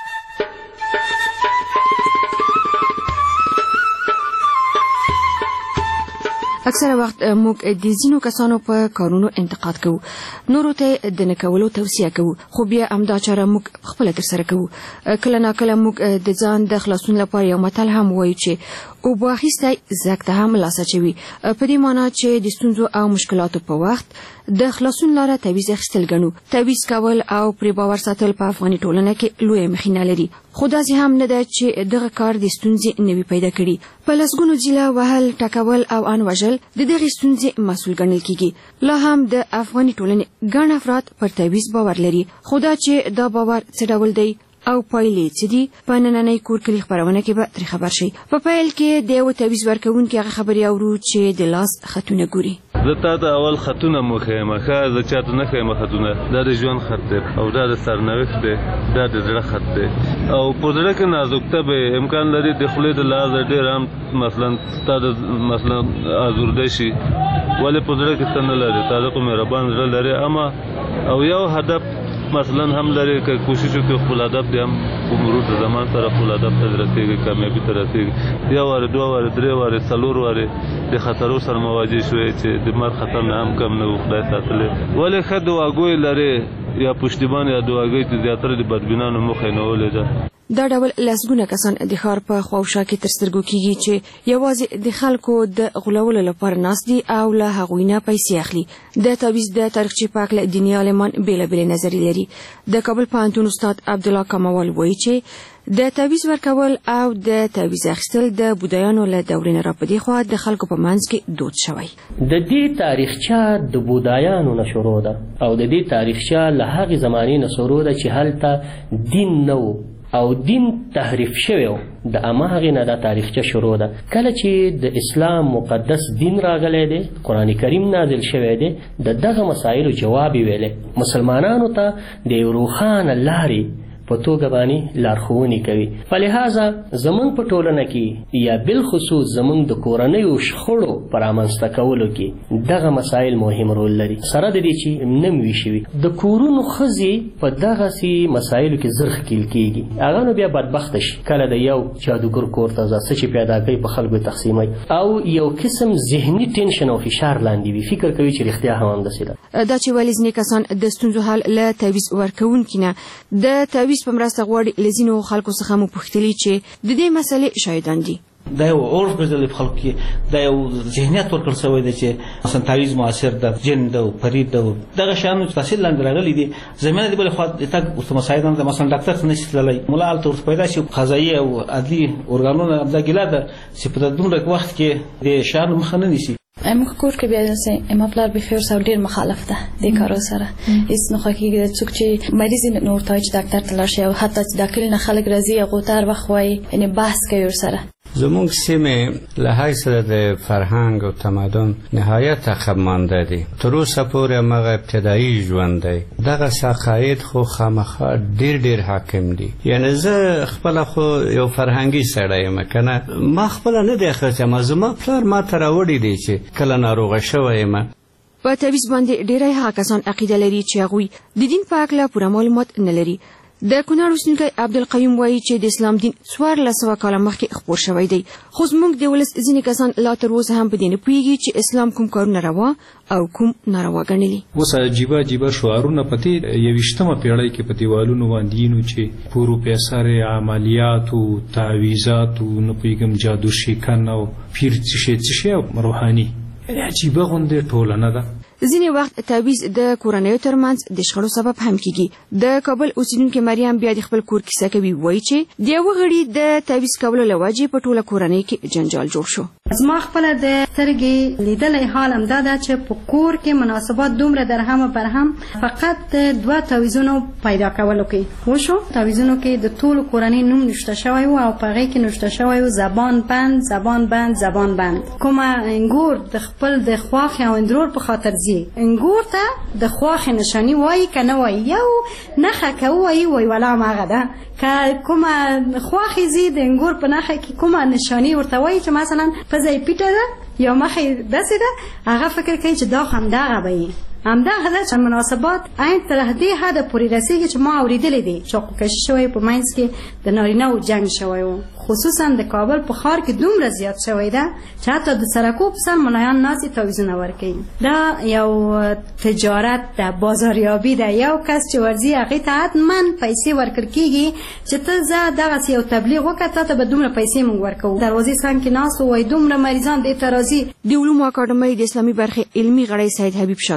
اکثره وخت موږ د ځینو کسانو په کارونو انتقاد کوو، نورو ته د نه کولو توصیه کوو، خو بیا همدا چاره موږ خپله ترسره کوو. کله ناکله موږ د ځان د خلاصون لپاره یو متل هم وایو چې اوبه اخیستی زګ ته هم لاس اچوي، په دې مانا چې د ستونزو او مشکلاتو په وخت د خلاصون لاره تعویض اخیستل ګڼو. تعویض کول او پرې باور ساتل په افغاني ټولنه کې لویه مخینه لري، خو داسې هم نه ده چې دغه کار د ستونزې نوي پیدا کړي. په لسګونو ځله وهل، ټکول او ان وژل د دغې ستونزې مسؤل ګڼل کیږي. لا هم د افغاني ټولنې ګڼ افراد پر تعویض باور لري، خو دا چې دا باور څه ډول دی او پایلې څه دي په نننۍ کور کلي خپرونه کې به ترې خبر شي. په پیل کې د یو تعویض ورکوونکي هغه خبرې اورو چې د لاس خطونه ګوري. زه تا ته اول خطونه مخیم ښه زه چاته نه ښیم خطونه دا د ژوند خط دی او دا د سرنوشت دی دا د زړه خط دی او په زړه کې نازکتب امکان لري د خولې د لحاظه ډېر هم مثلا تا د مثلا ازورده شي ولې په زړه کې څه نه لري تا د مهربان زړه لري اما او یو هدف مثلا هم لري که کوشش وکړي خپل هدف دی هم په مرور د زمان سره خپل هدف ته رسېږي کامیابي ته رسېږي یو وارې دوه وارې درې وارې څلور وارې د خطرو سره مواجه شوې چې د مرګ خطر نه هم کم نه و خدای ساتلی ولې ښه دعاګوی لري یا پشتیبان یا دعاګوی چې زیاتره د بدبینانو مخه یې نیولې ده. دا ډول لسګونه کسان د ښار په خواوشا کې تر سترګو کېږي چې یوازې د خلکو د غولولو لپاره ناست دي او له هغوی نه پیسې اخلي. د تعویض د تاریخچې په هکله دیني عالمان بېلابېلې نظریې لري. د کابل پوهنتون استاد عبدالله کموال وایي چې د تعویض ورکول او د تعویض اخیستل د بودایانو له دورې نه راپدې خوا د خلکو په منځ کې دود شوی. د دې تاریخچه د بودایانو نه شروع ده او د دې تاریخچه له هغې زمانې نه شروع ده چې هلته دین نه و او دین تحریف شوی و د هماغې نه دا تاریخچه شروع ده. کله چې د اسلام مقدس دین راغلی دی قرآن کریم نازل شوی دی د دغه مسایلو جواب یې ویلی مسلمانانو ته د یو روښانه لارې په توګه باندې لارښوونې کوي. فلهذا زمونږ په ټولنه کې یا بالخصوص زمونږ د کورنیو شخړو په رامنځته کولو کې دغه مسایل مهم رول لري. سره د دې چې نموي شوي د کورونو ښځې په دغسې مسایلو کې زر ښکیل کېږي هغه نو بیا بدبخته شي کله د یو جادوګر کور ته ځه څه چې پیدا کوي په خلکو تقسیموي او یو قسم ذهني ټینشن او فشار لاندې وي فکر کوي چې رښتیا هم همداسې ده. دا چې ولې ځینې کسان د ستونزو حل له تعویض ورکوونکي نه د تعویض په مرسته غواړي له ځینو خلکو څخه مو پوښتلي چې د دې مسئلې شاهدان دي. دا یو اور ګرځېدلی په خلکو کې دا یو ذهنیت ورکړل شوی دی چې مثلا تعویض موثر ده جن ده فرید ده دغه شیانو چې تحصیل لاندې راغلي دي زمینه د بلې خوا د تګ ورته مسایل نه ده مثلا ډاکټر ته نشي تللی ملا هلته ورته پیدا شي قضایي او عدلي ارګانونه همدا ګیله ده چې په دومره وخت کې د شیانو مخه نه نیسي. موږ کور کې بیا ما پلار بخیر سره ډیر مخالف ده د کارو سره هیڅ نه خوښیږي څوک چې مریض نور ته چې ډاکټر ته لاړ شي او حتی چې د کلی نه خلک راځي هغو ته هر وخت وایي یعنې بحث کوي ورسره. زموږ سیمې له حیث د فرهنګ او تمدن نهایت عقب مانده دي. تر اوسه پورې هماغه ابتدایي ژوند دی. دغسې عقاید خو خامخا ډېر حاکم دي. یعنې زه خپله خو یو فرهنګي سړی یم که نه ما خپله نه دی اخیستی اما زما پلار ما ته راوړي دی چې کله ناروغه شوی یم. په تعویض باندې ډېری هغه کسان عقیده لري چې هغوی د دین په هکله پوره معلومات نه لري. د کونړ اوسېدونکی عبدالقیوم وایي چې د اسلام دین 1400 کاله مخکې خپور شوی دی خو زموږ د ولس ځینې کسان لا تر اوسه هم په دې نه پوهېږي چې اسلام کوم کارونه روا او کوم ناروا ګڼلي. اوس عجیبه شعارونه په دې 21مه پیړۍ کې په دیوالونو باندې نو چې پروفیسر عملیاتو تعویضاتو نه پوهېږم جادو شیکن او پیر څه شي او روحاني عجیبه غوندې ټولنه ده. ځینې وخت تعویض د کورنیو ترمنځ د شخړو سبب هم کیږي. د کابل اوسیدونکي مریم بیا د خپل کور کیسه کوي وایي چې د یوه غړي د تعویض کولو له وجې په ټوله کورنۍ کې جنجال جوړ شو. زما خپله د سترګې لیدلی حال همدا ده چې په کور کې مناسبات دومره درهم و برهم فقط 2 تعویضونو پیدا کولو کې وشو. تعویضونو کې د ټولو کورنۍ نوم نوشته شوی و او په هغې کې نوشته شوی و زبان بند کومه انګور د خپل د خواښې او اندرور په خاطر ځي انګور ته د خواښې نشاني وایي که نه وایي یو نښه که ووایي وایي ولا هماغه ده که کومه خواښې ځي د انګور په نښه کې کومه نشاني ورته وایي چې مثلا پزه یې پیټه ده یا مخ یې داسې ده هغه فکر کوي چې دا همدغه به وي همدغه ده چې مناسبات عین تر دې حده پورې رسېږي چې ما اورېدلی دي چاقوکشي شوی په منځ کې د نارینه‌و جنګ شوی و خصوصا د کابل په ښار کې دومره زیات شوی ده چې حتی د سړکو په سر ملایان ناستې تعویضونه ورکوي. دا یو تجارت ده بازاریابي ده. یو کس چې ورځي هغې ته حتما پیسې ورکړل کېږي چې ته ځه دغسې یو تبلیغ وکړه تا ته به دومره پیسې موږ ورکوو. دروازې څنګ کې ناست وایي دومره مریضان دې ته راځي. د علومو اکاډمۍ د اسلامي برخې علمي غړی سید حبیب شاکر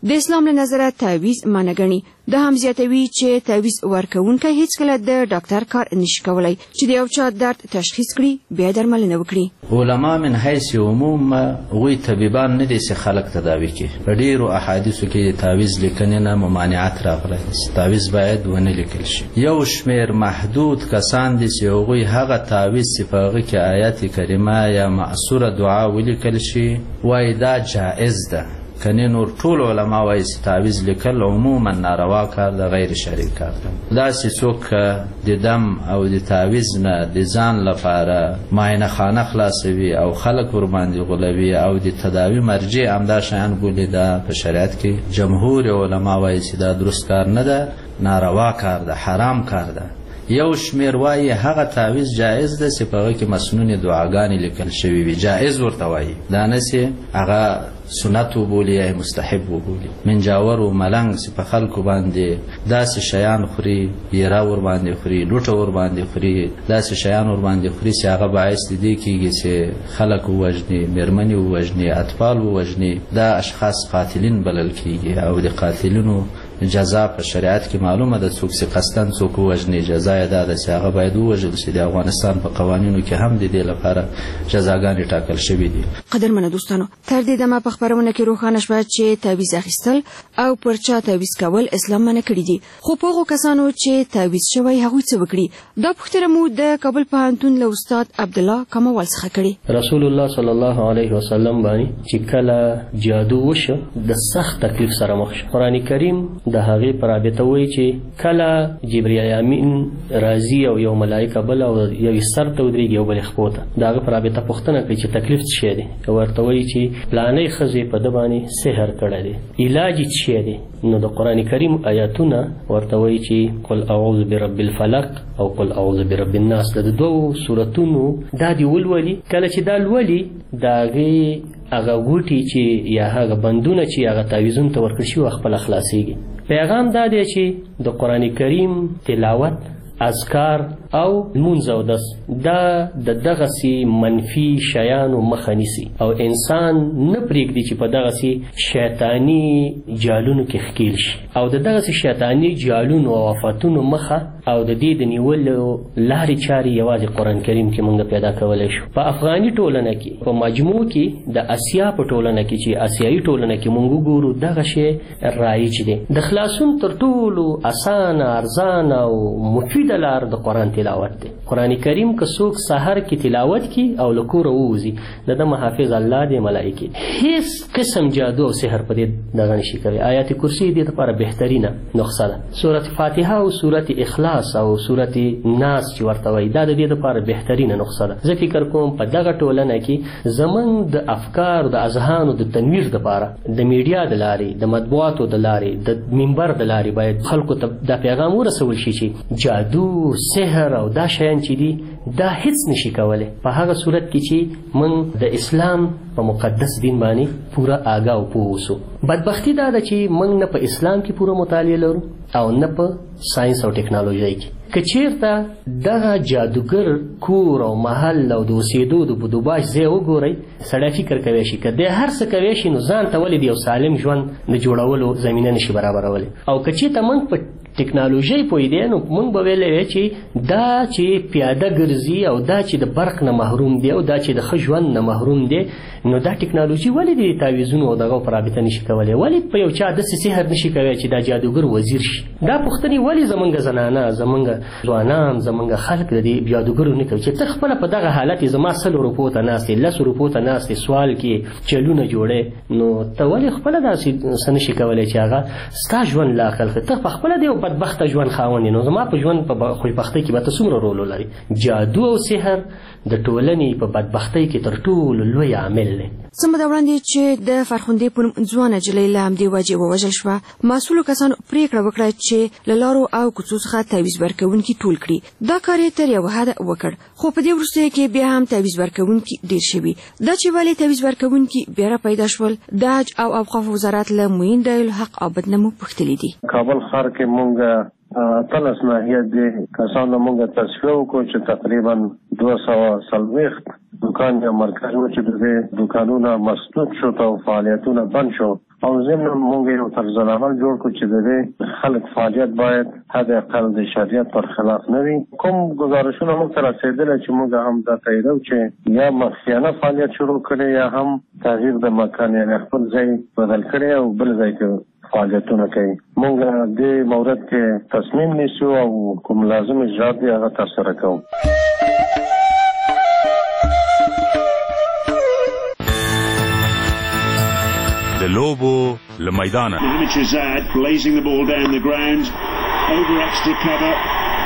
د اسلام له نظره تعویض منع ګڼي. دا هم زیاتوي چې تعویض ورکوونکی هیڅکله د ډاکټر کار نشي کولی چې د یو چا درد تشخیص کړي بیا درملنه وکړي. علما من حیث عموم غوی طبيبان نه دي چې خلک تداوي کوي. په ډیرو احادیثو کې تعویض لیکنې نه ممانعت راغلی. تعویض باید ونه لیکل شي. یو شمیر محدود کسان دي چې هغوی هغه تعویض چې په هغه کې آیات کریمه یا معصوره دعا ولیکل شي وایي دا جائز ده. کنه نور ټول علما وایي چې تعویض لیکل عموما ناروا کار ده، غیر شرعي کار ده. دا چې څوک د دم او د تعویض نه د ځان لپاره معاینه خانه خلاصوي او خلک ور باندې غولوي او د تداوی مرجع همدا شیان بولي، دا په شریعت کې جمهور علما وایي چې دا درست کار نه ده، ناروا کار ده، حرام کار ده. یو شمیر وایي هغه تعویض جائز ده چې په هغه کې مسنون دعاګانې لیکل شوي وي، جائز ورته وایي. دا نه چې هغه سنت وبولي یا مستحب وبولي. منجاور او ملنګ چې په خلکو باندې داسې شیان خوري، یرا ور باندې خوري، لوټه ور باندې خوري، داسې شیان ور باندې خوري چې هغه باعث دي کېږي چې خلک ووژني، میرمنې ووژني، اطفال ووژني. دا اشخاص قاتلین بلل کېږي او د قاتلینو جزا په شریعت کې معلومه ده. څوک چې قصدن څوک ووژني جزا یې دا ده چې هغه باید ووژل شي. د افغانستان په قوانینو کې هم د دې لپاره جزاګانې ټاکل شوي دي. قدرمنو دوستانو، تر دې دمه په خپرونه کې روښانه شوه چې تعویض اخیستل او پر چا تعویض کول اسلام منع کړي دي. خو په هغو کسانو چې تعویض شوی هغوی څه وکړي؟ دا پوښتنه مو د کابل پوهنتون له استاد عبدالله کموال څخه کړې. رسول الله صلی الله علیه وسلم باندې چې کله جادو وشو د سخت تکلیف سره مخ شو. قرآن کریم د هغې په رابطه وایي چې کله جبرئیل امین راځي او یو ملایکه بل او یو سر ته ودرېږي او بل خپو ته، د هغه په رابطه پوښتنه کوي چې تکلیف څه شی دی. ورته وایي چې پلانۍ ښځې په ده باندې سحر کړی دی، علاج یې څه شی دی. نو د قرآن کریم آیاتونه ورته وایي چې قل اعوذ برب الفلق او قل اعوذ برب الناس. د دوو سورتونو دا دی ولولي. کله چې دا لولي د هغې هغه ګوټي چې یا هغه بندونه چې هغه تعویضونو ته ورکړل شوي خپله خلاصېږي. پیغام دا دی چې د قرآن کریم تلاوت، اذکار او لمونځ او دس دا د دغسې منفي شیانو مخه نیسي او انسان نه پرېږدي چې په دغسې شیطاني جالونو کې ښکیل شي او د دغسې شیطاني جالونو او آفاتونو مخه او د دې د نیولو لارې چارې یوازې قرآن کریم کې موږ پیدا کولی شو. په افغاني ټولنه کې په مجموع کې د اسیا په ټولنه کې چې اسیایي ټولنه کې موږ وګورو دغه شی رایج دی. د خلاصون تر ټولو اسانه، ارزانه او مفیده لار د قرآن تلاوت دی. قرآن کریم که څوک سحر کې تلاوت کی او له کوره ووځي د ده محافظ الله دی، ملایکې هیڅ قسم جادو او سحر په دې دغه نشي کوي. آیات کرسی دې دپاره بهترینه نسخه ده. سورت فاتحه او سورت اخلاص او سورت ناس چې ورته وایي دا د دې دپاره بهترینه نسخه ده. زه فکر کوم په دغه ټولنه کې زموږ د افکار د اذهانو د تنویر دپاره د میډیا د لارې، د مطبوعاتو د لارې، د منبر د لارې باید خلکو ته دا پیغام ورسول شي چې جادو، سحر او دا شیان چې دي دا هیڅ نشي کولی په هغه صورت کې چې موږ د اسلام په مقدس دین باندې پوره آګاه او پوه اوسو. بدبختي دا ده چې موږ نه په اسلام کې پوره مطالعه لرو او نه په ساينس او ټکنالوژي کې. که چیرته دغه جادوګر کور او محل او د اوسېدو د بدوباش ځای وګورئ، سړی فکر کوی شي که دی هر څه کوی شي نو ځان ته ولې د یو سالم ژوند د جوړولو زمینه نشي برابرولی. او که چېرته موږ په ټکنالوژي پوهېدی نو موږ به ویلی وی چې دا چې پیاده ګرځي او دا چې د برق نه محروم دی او دا چې د ښه ژوند نه محروم دی نو دا ټکنالوژي ولې د تعویضونو او دغو په رابطه نشي کولی؟ ولې په یو چا داسې سحر نشي کوی چې دا جادوګر وزیر شي؟ دا پوښتنې ولې زمونږ زنانه، زمونږ ځوانان، زمونږ خلک د دې جادوګرو نه کوي چې ته خپله په دغه حالت یې زما 100 روپو ته ناست یې، 10 روپو ته ناست یې، سوال کې چلونه جوړې، نو ته ولې خپله داسې څه نشي کولی چې هغه ستا ژوند لا عقل کړي؟ ته پخپله د یو بدبخته ژوند خاوند یې، نو زما په ژوند په خوشبختۍ کې به ته څومره رول ولري؟ جادو او سحر د ټولنې په بدبختۍ کې تر ټولو لوی عامل دی. سمه ده وړاندې چې د فرخندې په نوم ځوانه نجلۍ له همدې وجې ووژل شوه. مسؤلو کسانو پرېکړه وکړه چې له لارو او کوڅو څخه تعویض ورکوونکي ټول کړي. دا کار یې تر یوه حده وکړ، خو په دې وروستیو کې بیا هم تعویض ورکوونکي ډېر شوي. دا چې ولې تعویض ورکوونکي بیا را پیدا شول، د حج او اوقافو وزارت له معین دایالحق عابد نه مو پوښتلي دي. کابل ښار کې مونږ 13 ناحیه دي کسانو مونږ تصفیه وکړو چې تقریبا 240 دکان یا مرکز و چې د دکانونه مسدود شو او فعالیتونه بند شو او ضمن موږ یو طرز العمل جوړ کړو چې د خلک فعالیت باید حد اقل د شریعت پر خلاف نه وي. کوم گزارشونه موږ ته رسېدل چې موږ هم دا تاییدو چې یا مخفیانه فعالیت شروع کړي یا هم تغییر د مکان یعنې خپل ځای بدل کړي او بل ځای کې فعالیتونه کوي. موږ د مورد کې تصمیم نیسو او کوم لازم اجرات دی هغه ترسره کوو. د لوبو له میدانه blazing the ball down the ground over extra cover.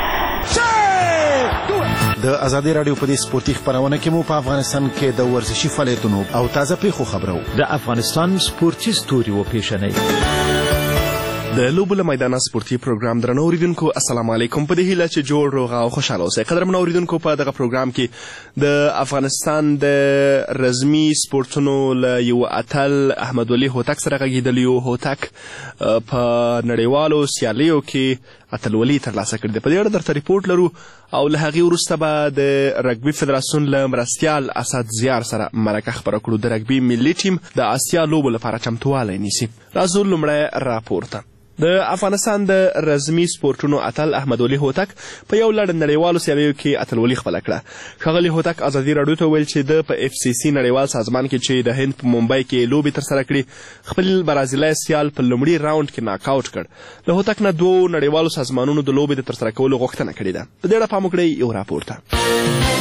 د ازادي رادیو په دې سپورتي خبرونه کې مو په افغانستان کې د ورزشي فعالیتونو او تازه پیښو خبرو د افغانستان سپورتي ستوري و پیشنې د لوبو له میدانه سپورتي پروګرام درنو اوریدونکو السلام علیکم. په دې هیله چې جوړ روغ او خوشاله اوسئ. قدرمن اوریدونکو په دغه پروګرام کې د افغانستان د رزمي سپورتونو له یو اتل احمد ولي هوتک سره غږیدلی یو. هوتک په نړیوالو سیالیو کې اتلولي ترلاسه کړې ده. په دې اړه درته ریپورټ لرو او له هغې وروسته به د رګبي فدراسیون له مرستیال اسد زیار سره مرکه خبره کړو. د رګبي ملي ټیم د اسیا لوبو لپاره چمتوالی نیسي. راځو لومړی راپور ته. د افغانستان د رزمي سپورټونو اتل احمد ولي هوتک په یو لړ نړیوالو سیالیو کې اتلولي خپله کړه. ښاغلي هوتک ازادي راډیو ته وویل چې د په اف سی سی نړیوال سازمان کې چې د هند په ممبئی کې لوبې ترسره کړي خپل برازیلی سیال په لومړي راونډ کې ناک آوټ کړ. له هوتک نه دوو نړیوالو سازمانونو د لوبې د ترسره کولو غوښتنه کړې ده. په دې اړه پام وکړئ یو راپور ته.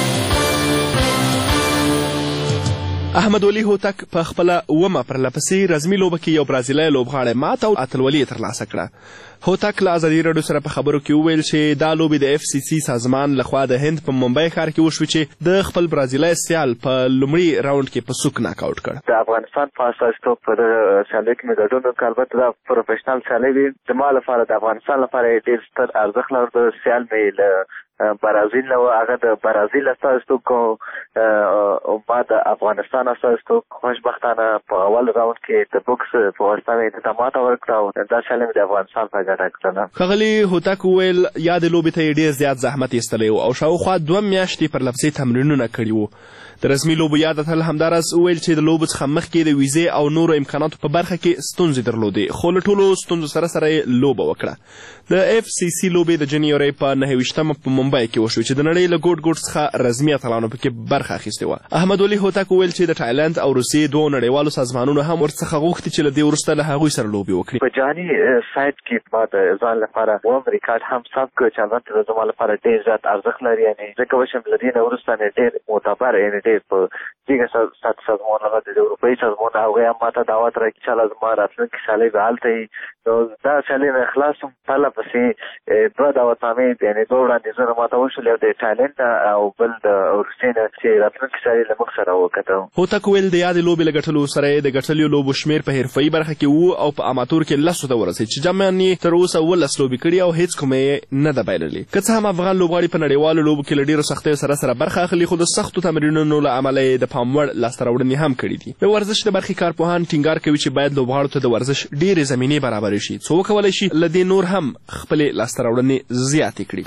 احمد ولي هوتک په خپله اومه پرلهپسې رزمي لوبه کې یو برازیلی لوبغاړی مات او اتلولي یې ترلاسه کړه. هوتک له ازادي راډیو سره په خبرو کې وویل چې دا لوبې د اف سی سی سازمان لخوا د هند په ممبئی ښار کې وشوې چې د خپل برازیلی سیال په لومړي راونډ کې په سوک ناک آوټ کړ. د افغانستان په استازیتوب په دغه سیالیو کې مې ګډون وکړ. البته دا پروفیشنل سیالۍ دي. زما لپاره د افغانستان لپاره ډېر ستر ارزښت لري. د سیال مې له برازیل نه و، هغه د برازیل استازیتوب کوو او ما د افغانستان استازیتوب خوشبختانه په اول راوند کې د بوکس په واسطه مې ته ماته ورکړه او دا سیالۍ مې د افغانستان په ګټه کړله. ښاغلي هوتک وویل یا د لوبې ته یې ډېر زیات زحمت ایستلی و او شاوخوا 2 میاشتې پرلپسې تمرینونه کړي وو. د رسمي لوبو یاد اتل همداراز وویل چې د لوبو څخه مخکې د ویزې او نورو امکاناتو په برخه کې ستونزې درلودې، خو له ټولو ستونزو سره سره یې لوبه وکړه. د اف سی سی لوبې د جنورۍ په 29 په ممبئی کې وشوې چې د نړۍ له ګوټ ګوټ څخه رزمي اتلانو پکې برخه اخیستې وه. احمد ولي هوتک وویل چې د تایلند او روسیې دوو نړیوالو سازمانونو هم ورڅخه غوښتي چې له دې وروسته له هغوی سره لوبې وکړي. په جهاني سایټ کې ما د ځان لپاره اووم ریکارډ هم ثبت کړ چې البته زما لپاره ډېر زیات ارزښت لري. یعنې زه کولی شم له دې نه وروسته مې ډېر معتبر یعنې ډېر په دیگه سازمان هغه د اروپایي سازمان هغوی هم ما ته دعوت راکړي چې الله زما راتلونکې سیالۍ به هلته وي. نو دا سیالۍ نه خلاص شوم. پرله پسې 2 دعوتنامې یعنې 2 وړاندیزونه ما ته وشول، یو د تایلند او بل د روسیې نه چې راتلونکې سیالۍ له موږ سره وکتو. هوتک ویل د یادې لوبې له ګټلو سره یې د ګټلو لوبو شمېر په حرفوي برخه کې و او په اماتور کې 10 ته ورسېد چې جمعاً یې تر اوسه 12 لوبې کړي او هېڅ کومه یې نه ده بایللې. که څه هم افغان لوبغاړي په نړیوالو لوبو کې له ډېرو سختیو سره برخه اخلي، خو د سختو تمرینونو له امله یې د پام وړ لاسته راوړنې هم کړي دي. د ورزش د برخې کارپوهان ټینګار کوي چې باید لوبغاړو ته د ورزش ډېرې زمینې برابرې شي څو وکولی شي له دې نور هم خپلې لاسته راوړنې زیاتې کړي.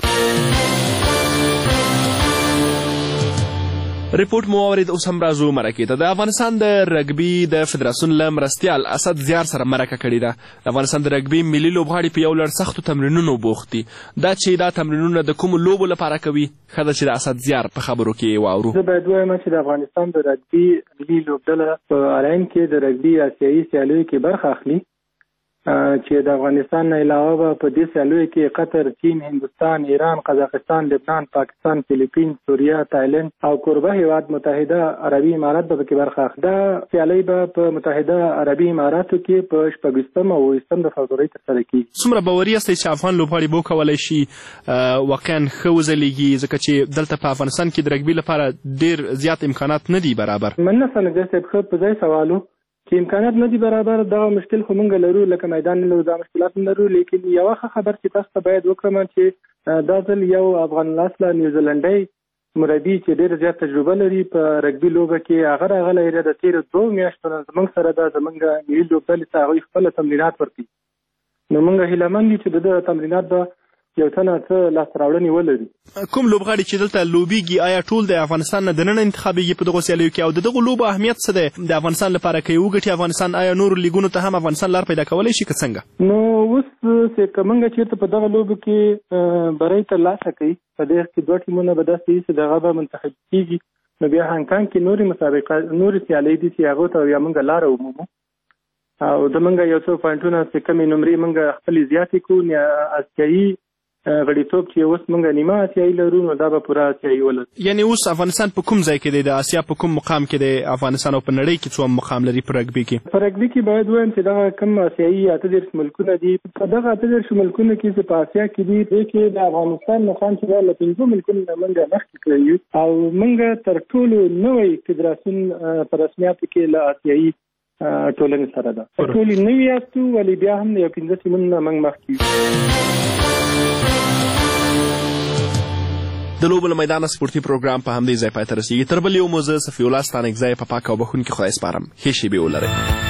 ریپورټ مو واورید. اوس هم راځو مرکې ته. د افغانستان د رګبي د فدراسیون له مرستیال اسد زیار سره مرکه کړې ده. د افغانستان د رګبي ملي لوبغاړي په یو لړ سختو تمرینونو بوخت دي. دا چې دا تمرینونه د کومو لوبو لپاره کوي ښه ده چې د اسد زیار په خبرو کې واورو. زه باید ووایم چې د افغانستان د رګبي ملي لوبډله په الاین کې د رګبي اسیایي سیالیو کې برخه اخلي چې د افغانستان نه علاوه به په دې سیالیو کې قطر، چین، هندوستان، ایران، قزاقستان، لبنان، پاکستان، فلیپین، سوریه، تایلند او کوربه هیواد متحده عربي امارات به پکې برخه اخلي. دا سیالۍ به په متحده عربي اماراتو کې په 26 او 28 د فبرورۍ ترسره کېږي. څومره باوري یاستئ چې افغان لوبغاړي به وکولی شي واقعا ښه وځلیږي، ځکه چې دلته په افغانستان کې د رګبي لپاره ډېر زیات امکانات نه دي برابر؟ مننه سنجر صاحب، ښه په ځای سوال چې امکانات نه دي برابر. دا مشکل خو موږ لرو، لکه میدان نه لرو، دا مشکلات نه لرو. لیکن یوه ښه خبر چې تاسو ته باید وکړم چې دا ځل یو افغان الاصله نیوزیلنډی مربي چې ډېره زیات تجربه لري په رګبي لوبه کې، هغه راغلی دی. د تېرو 2 میاشتو نه زموږ سره دا زموږ ملي لوبډلې ته هغوی خپله تمرینات ورکوي. نو موږ هیله مند یو چې د ده تمرینات به یو تنه څه لاسته راوړنې ولري. کوم لوبغاړي چې دلته لوبیږي آیا ټول د افغانستان نه دننه انتخابیږي په دغو سیالیو کې او د دغو لوبو اهمیت څه دی د افغانستان لپاره که یې وګټي افغانستان آیا نورو لیګونو ته هم افغانستان لار پیدا کولی شي که څنګه؟ نو اوس چې موږ چېرته په دغه لوبو کې بری ترلاسه کوي په دې کې دوه ټیمونه به داسې وي چې د هغه به منتخب کېږي نو بیا هانګکانګ کې نورې مسابقه نورې سیالۍ دي چې هغو ته بیا موږ لاره ومومو او د موږ یو څو پوینټونه چې کمې نمرې موږ خپلې زیاتې کړو اسیایي غړیتوب چې اوس موږ نیمه اسیایي لرو نو دا به پوره اسیایي ولرو. یعنې اوس افغانستان په کوم ځای کې دی د اسیا په کوم مقام کې دی افغانستان او په نړۍ کې څوم مقام لري په رګبي کې؟ په رګبي کې باید ووایم چې دغه کوم اسیایي 38 ملکونه دي په دغه 38 ملکونه کې چې په اسیا کې دي دې کې د افغانستان مقام چې له 5 ملکونو نه موږ مخکې کړی او موږ تر ټولو نوی فدراسیون په رسمیاتو کې له اسیایي ټولنې سره ده. ټولې نوي یاستو ولې بیا هم یو 15 سیمونه موږ مخکې د لوبو له میدانه سپورتي پروګرام په همدې ځای پای ته رسیږي. تر بل یو مو زه صفي الله ستانکزی په پاک او بخښونکي خدای سپارم. ښې شېبې ولرئ.